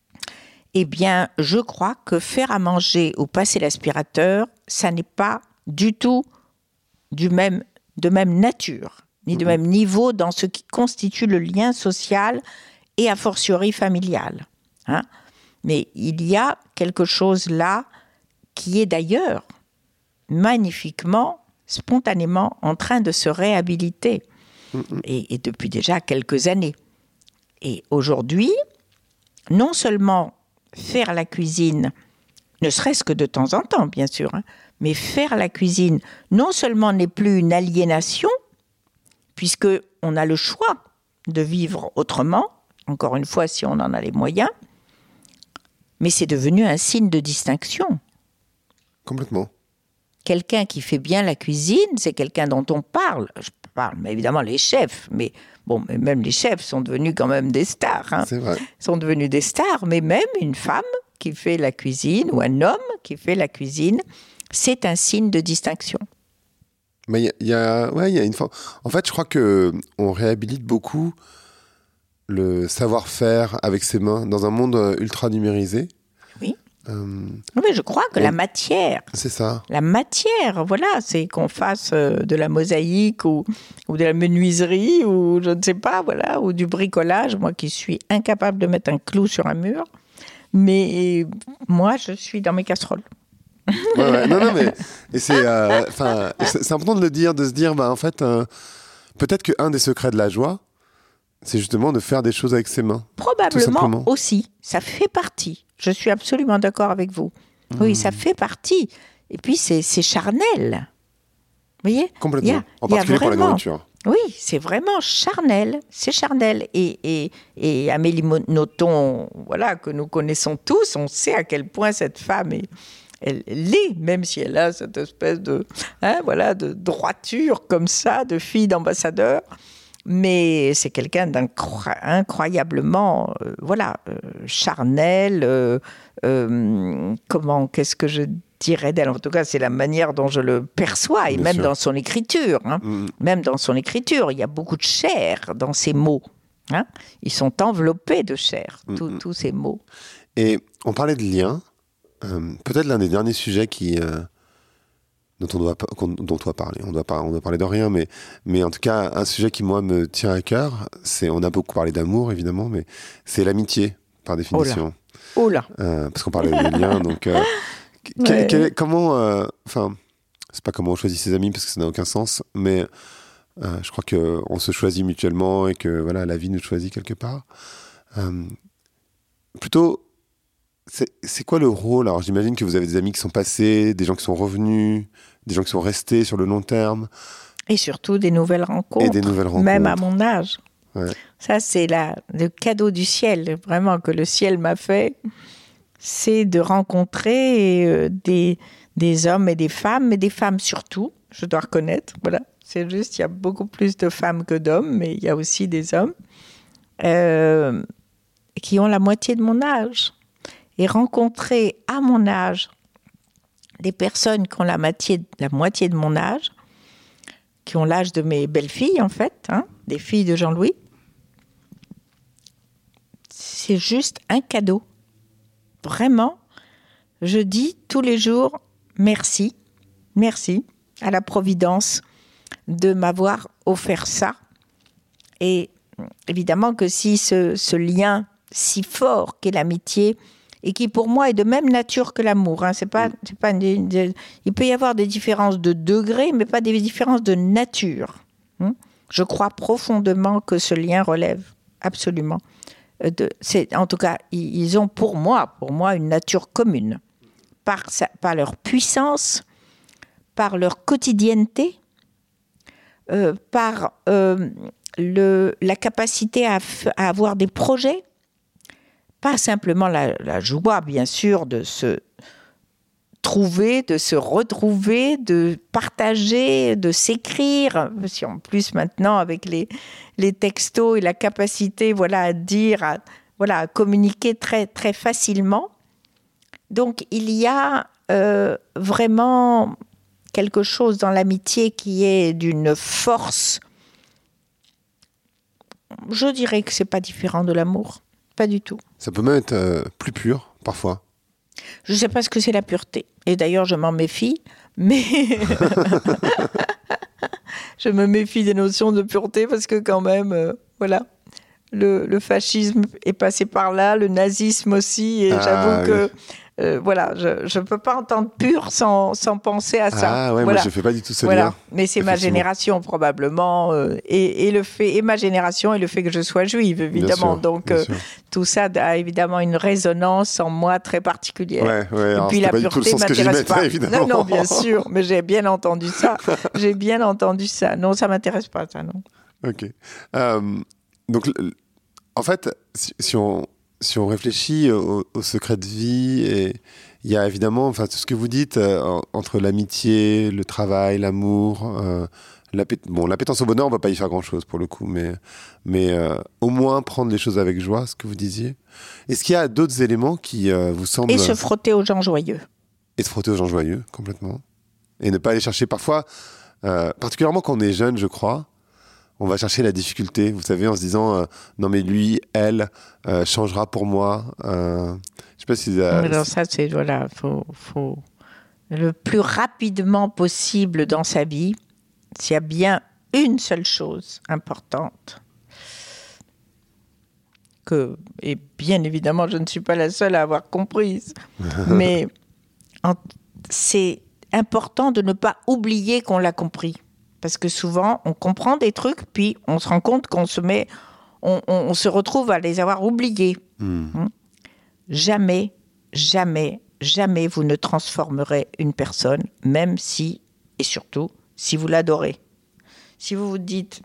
[SPEAKER 2] Eh bien, je crois que faire à manger ou passer l'aspirateur, ça n'est pas du tout du même, de même nature, ni de mmh. même niveau dans ce qui constitue le lien social et a fortiori familial. Hein ? Mais il y a quelque chose là qui est d'ailleurs magnifiquement, spontanément en train de se réhabiliter. Mmh. Et, et depuis déjà quelques années. Et aujourd'hui, non seulement faire la cuisine, ne serait-ce que de temps en temps, bien sûr, hein, mais faire la cuisine, non seulement n'est plus une aliénation, puisqu'on a le choix de vivre autrement, encore une fois, si on en a les moyens, mais c'est devenu un signe de distinction.
[SPEAKER 1] Complètement.
[SPEAKER 2] Quelqu'un qui fait bien la cuisine, c'est quelqu'un dont on parle. Je parle, mais évidemment, les chefs, mais bon, mais même les chefs sont devenus quand même des stars. Hein.
[SPEAKER 1] C'est vrai.
[SPEAKER 2] Sont devenus des stars, mais même une femme qui fait la cuisine ou un homme qui fait la cuisine, c'est un signe de distinction.
[SPEAKER 1] Mais il y, y a, ouais, il y a une forme. En fait, je crois que on réhabilite beaucoup le savoir-faire avec ses mains dans un monde ultra numérisé.
[SPEAKER 2] Oui. Euh, oui, je crois que on... la matière.
[SPEAKER 1] C'est ça.
[SPEAKER 2] La matière, voilà, c'est qu'on fasse euh, de la mosaïque ou, ou de la menuiserie ou je ne sais pas, voilà, ou du bricolage. Moi qui suis incapable de mettre un clou sur un mur, mais moi je suis dans mes casseroles.
[SPEAKER 1] Ouais, ouais, non, non, mais et c'est, euh, c'est, c'est important de le dire, de se dire, bah, en fait, euh, peut-être qu'un des secrets de la joie, c'est justement de faire des choses avec ses mains.
[SPEAKER 2] Probablement aussi, ça fait partie. Je suis absolument d'accord avec vous. Mmh. Oui, ça fait partie. Et puis, c'est, c'est charnel. Vous voyez ?
[SPEAKER 1] Complètement.
[SPEAKER 2] Y a,
[SPEAKER 1] en particulier
[SPEAKER 2] vraiment,
[SPEAKER 1] pour la nourriture.
[SPEAKER 2] Oui, c'est vraiment charnel. C'est charnel. Et, et, et Amélie Nothomb, voilà, que nous connaissons tous, on sait à quel point cette femme est... Elle l'est, même si elle a cette espèce de, hein, voilà, de droiture comme ça, de fille d'ambassadeur. Mais c'est quelqu'un d'incroyablement, euh, voilà, euh, charnel. Euh, euh, comment, qu'est-ce que je dirais d'elle ? En tout cas, c'est la manière dont je le perçois, et Bien même sûr. Dans son écriture. Hein, mmh. Même dans son écriture, il y a beaucoup de chair dans ses mots. Hein, ils sont enveloppés de chair, mmh. tous, tous ces mots.
[SPEAKER 1] Et on parlait de liens. Euh, peut-être l'un des derniers sujets qui, euh, dont, on doit, dont on doit parler. On doit, par, on doit parler de rien, mais, mais en tout cas, un sujet qui, moi, me tient à cœur, c'est, on a beaucoup parlé d'amour, évidemment, mais c'est l'amitié, par définition.
[SPEAKER 2] Oh là.
[SPEAKER 1] Euh, parce qu'on parlait de liens, donc... Euh, ouais. quel, quel, comment... Enfin, euh, c'est pas comment on choisit ses amis, parce que ça n'a aucun sens, mais euh, je crois qu'on se choisit mutuellement et que, voilà, la vie nous choisit quelque part. Euh, plutôt... C'est, c'est quoi le rôle ? Alors j'imagine que vous avez des amis qui sont passés, des gens qui sont revenus, des gens qui sont restés sur le long terme.
[SPEAKER 2] Et surtout des nouvelles rencontres.
[SPEAKER 1] Et des nouvelles rencontres.
[SPEAKER 2] Même à mon âge.
[SPEAKER 1] Ouais.
[SPEAKER 2] Ça, c'est la, le cadeau du ciel, vraiment, que le ciel m'a fait. C'est de rencontrer euh, des, des hommes et des femmes, mais des femmes surtout, je dois reconnaître, voilà, C'est juste, il y a beaucoup plus de femmes que d'hommes, mais il y a aussi des hommes euh, qui ont la moitié de mon âge. Et rencontrer à mon âge des personnes qui ont la moitié, la moitié de mon âge, qui ont l'âge de mes belles-filles, en fait, hein, des filles de Jean-Louis, c'est juste un cadeau. Vraiment, je dis tous les jours merci, merci à la Providence de m'avoir offert ça. Et évidemment que si ce, ce lien si fort qu'est l'amitié, et qui pour moi est de même nature que l'amour, hein, c'est pas, c'est pas une, une, il peut y avoir des différences de degré, mais pas des différences de nature. Hein. Je crois profondément que ce lien relève absolument. De, c'est, en tout cas, ils, ils ont pour moi, pour moi une nature commune, par, sa, par leur puissance, par leur quotidienneté, euh, par euh, le, la capacité à, f- à avoir des projets, pas simplement la, la joie, bien sûr, de se trouver, de se retrouver, de partager, de s'écrire. Si en plus maintenant, avec les, les textos et la capacité voilà, à dire, à, voilà, à communiquer très, très facilement. Donc, il y a euh, vraiment quelque chose dans l'amitié qui est d'une force. Je dirais que ce n'est pas différent de l'amour. Pas du tout.
[SPEAKER 1] Ça peut même être euh, plus pur, parfois.
[SPEAKER 2] Je ne sais pas ce que c'est la pureté. Et d'ailleurs, je m'en méfie. Mais je me méfie des notions de pureté parce que quand même, euh, voilà, le, le fascisme est passé par là, le nazisme aussi. Et ah, j'avoue que... Oui. Euh, voilà, je ne peux pas entendre pur sans, sans penser à ça.
[SPEAKER 1] Ah ouais,
[SPEAKER 2] voilà.
[SPEAKER 1] Moi je ne fais pas du tout ce
[SPEAKER 2] voilà.
[SPEAKER 1] lien.
[SPEAKER 2] Mais c'est ma génération probablement, euh, et, et, le fait, et ma génération et le fait que je sois juive, évidemment. Sûr, Donc euh, tout ça a évidemment une résonance en moi très particulière.
[SPEAKER 1] Ouais, ouais,
[SPEAKER 2] et
[SPEAKER 1] alors,
[SPEAKER 2] puis la
[SPEAKER 1] pas
[SPEAKER 2] pureté
[SPEAKER 1] ne m'intéresse
[SPEAKER 2] pas.
[SPEAKER 1] Évidemment.
[SPEAKER 2] Non, non, bien sûr, mais j'ai bien entendu ça. J'ai bien entendu ça. Non, ça ne m'intéresse pas, ça, non.
[SPEAKER 1] Ok. Euh, donc, en fait, si, si on... Si on réfléchit au, au secret de vie, et il y a évidemment, enfin, tout ce que vous dites euh, entre l'amitié, le travail, l'amour, euh, l'appét- bon, l'appétence au bonheur, on ne va pas y faire grand-chose pour le coup, mais, mais euh, au moins prendre les choses avec joie, ce que vous disiez. Est-ce qu'il y a d'autres éléments qui euh, vous semblent...
[SPEAKER 2] Et se frotter aux gens joyeux.
[SPEAKER 1] Et se frotter aux gens joyeux, complètement. Et ne pas aller chercher parfois, euh, particulièrement quand on est jeune, je crois, on va chercher la difficulté, vous savez, en se disant euh, non mais lui, elle euh, changera pour moi. Euh, je sais pas si. Euh,
[SPEAKER 2] Alors ça c'est voilà, faut faut le plus rapidement possible dans sa vie. S'il y a bien une seule chose importante que, et bien évidemment je ne suis pas la seule à avoir comprise, mais en, c'est important de ne pas oublier qu'on l'a compris. Parce que souvent, on comprend des trucs, puis on se rend compte qu'on se met, on, on, on se retrouve à les avoir oubliés. Mmh. Mmh. Jamais, jamais, jamais vous ne transformerez une personne, même si, et surtout, si vous l'adorez. Si vous vous dites,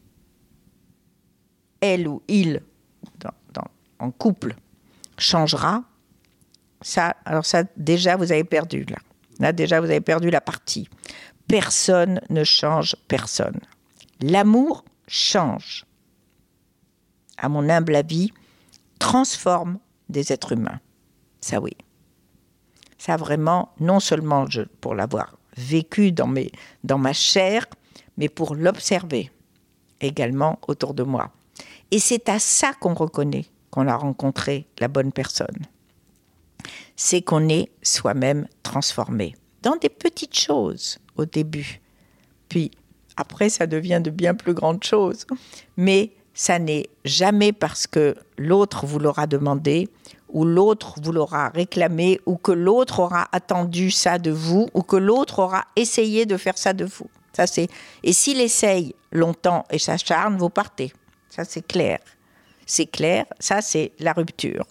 [SPEAKER 2] elle ou il, dans, dans, en couple, changera, ça, alors ça, déjà, vous avez perdu, là. Là, déjà, vous avez perdu la partie. Personne ne change personne. L'amour change, à mon humble avis, transforme des êtres humains. Ça, oui. Ça, vraiment, non seulement je, pour l'avoir vécu dans, mes, dans ma chair, mais pour l'observer également autour de moi. Et c'est à ça qu'on reconnaît qu'on a rencontré la bonne personne. C'est qu'on est soi-même transformé dans des petites choses au début. Puis après, ça devient de bien plus grandes choses. Mais ça n'est jamais parce que l'autre vous l'aura demandé, ou l'autre vous l'aura réclamé, ou que l'autre aura attendu ça de vous, ou que l'autre aura essayé de faire ça de vous. Ça, c'est... Et s'il essaye longtemps et s'acharne, vous partez. Ça, c'est clair. C'est clair. Ça, c'est la rupture.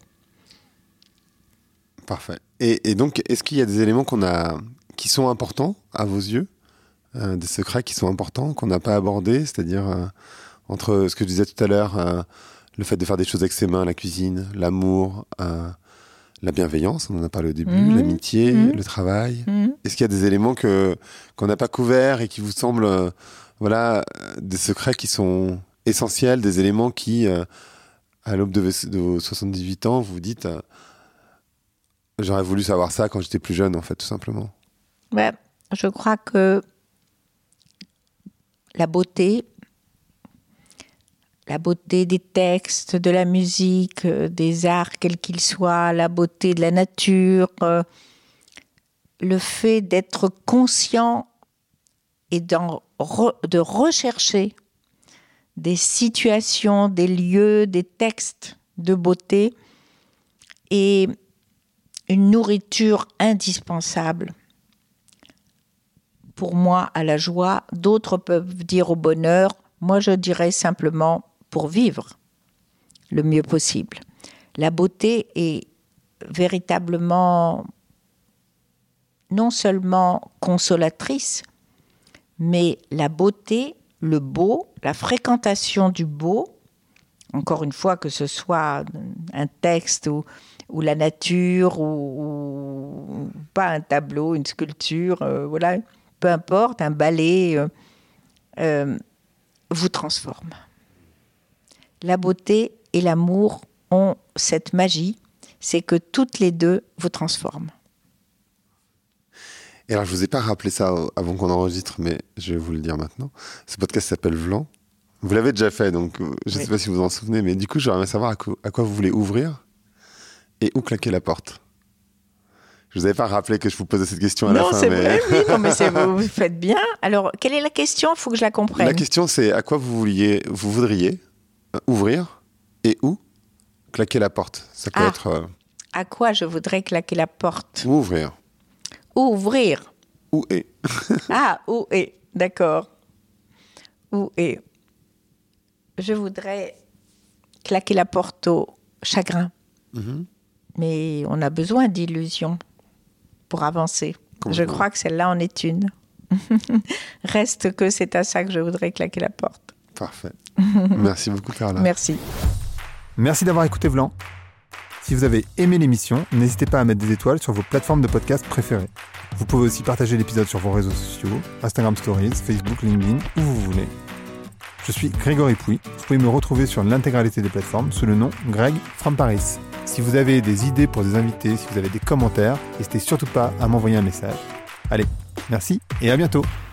[SPEAKER 1] Parfait. Et, et donc, est-ce qu'il y a des éléments qu'on a... qui sont importants à vos yeux, euh, des secrets qui sont importants, qu'on n'a pas abordés, c'est-à-dire euh, entre ce que je disais tout à l'heure, euh, le fait de faire des choses avec ses mains, la cuisine, l'amour, euh, la bienveillance, on en a parlé au début, mmh. l'amitié, mmh. le travail. Mmh. Est-ce qu'il y a des éléments que, qu'on n'a pas couverts et qui vous semblent voilà, des secrets qui sont essentiels, des éléments qui, euh, à l'aube de, de vos soixante-dix-huit ans, vous dites euh, j'aurais voulu savoir ça quand j'étais plus jeune, en fait, tout simplement.
[SPEAKER 2] Ouais, je crois que la beauté, la beauté des textes, de la musique, des arts, quels qu'ils soient, la beauté de la nature, euh, le fait d'être conscient et d'en re, de rechercher des situations, des lieux, des textes de beauté et une nourriture indispensable pour moi à la joie. D'autres peuvent dire au bonheur. Moi, je dirais simplement pour vivre le mieux possible. La beauté est véritablement non seulement consolatrice, mais la beauté, le beau, la fréquentation du beau, encore une fois, que ce soit un texte ou, ou la nature ou, ou pas un tableau, une sculpture, euh, voilà, peu importe, un ballet, euh, euh, vous transforme. La beauté et l'amour ont cette magie, c'est que toutes les deux vous transforment.
[SPEAKER 1] Et alors, je vous ai pas rappelé ça avant qu'on enregistre, mais je vais vous le dire maintenant. Ce podcast s'appelle Vlan. Vous l'avez déjà fait, donc je ne oui. sais pas si vous vous en souvenez, mais du coup, j'aimerais savoir à quoi, à quoi vous voulez ouvrir et où claquer la porte. Je vous avais pas rappelé que je vous posais cette question à
[SPEAKER 2] non,
[SPEAKER 1] la fin.
[SPEAKER 2] C'est
[SPEAKER 1] mais...
[SPEAKER 2] vrai, oui, non, mais c'est vous, vous faites bien. Alors, quelle est la question ? Il faut que je la comprenne.
[SPEAKER 1] La question, c'est à quoi vous, vouliez, vous voudriez ouvrir et où claquer la porte. Ça peut
[SPEAKER 2] ah,
[SPEAKER 1] être... Euh...
[SPEAKER 2] À quoi je voudrais claquer la porte ?
[SPEAKER 1] Ou ouvrir.
[SPEAKER 2] Ou ouvrir.
[SPEAKER 1] Où est.
[SPEAKER 2] Ah, où est, d'accord. Où est. Je voudrais claquer la porte au chagrin. Mm-hmm. Mais on a besoin d'illusions pour avancer. Comment je crois que celle-là en est une. Reste que c'est à ça que je voudrais claquer la porte.
[SPEAKER 1] Parfait. Merci beaucoup, Carla.
[SPEAKER 2] Merci.
[SPEAKER 3] Merci d'avoir écouté Vlan. Si vous avez aimé l'émission, n'hésitez pas à mettre des étoiles sur vos plateformes de podcast préférées. Vous pouvez aussi partager l'épisode sur vos réseaux sociaux, Instagram Stories, Facebook, LinkedIn, où vous voulez. Je suis Grégory Pouy. Vous pouvez me retrouver sur l'intégralité des plateformes sous le nom Greg from Paris. Si vous avez des idées pour des invités, si vous avez des commentaires, n'hésitez surtout pas à m'envoyer un message. Allez, merci et à bientôt.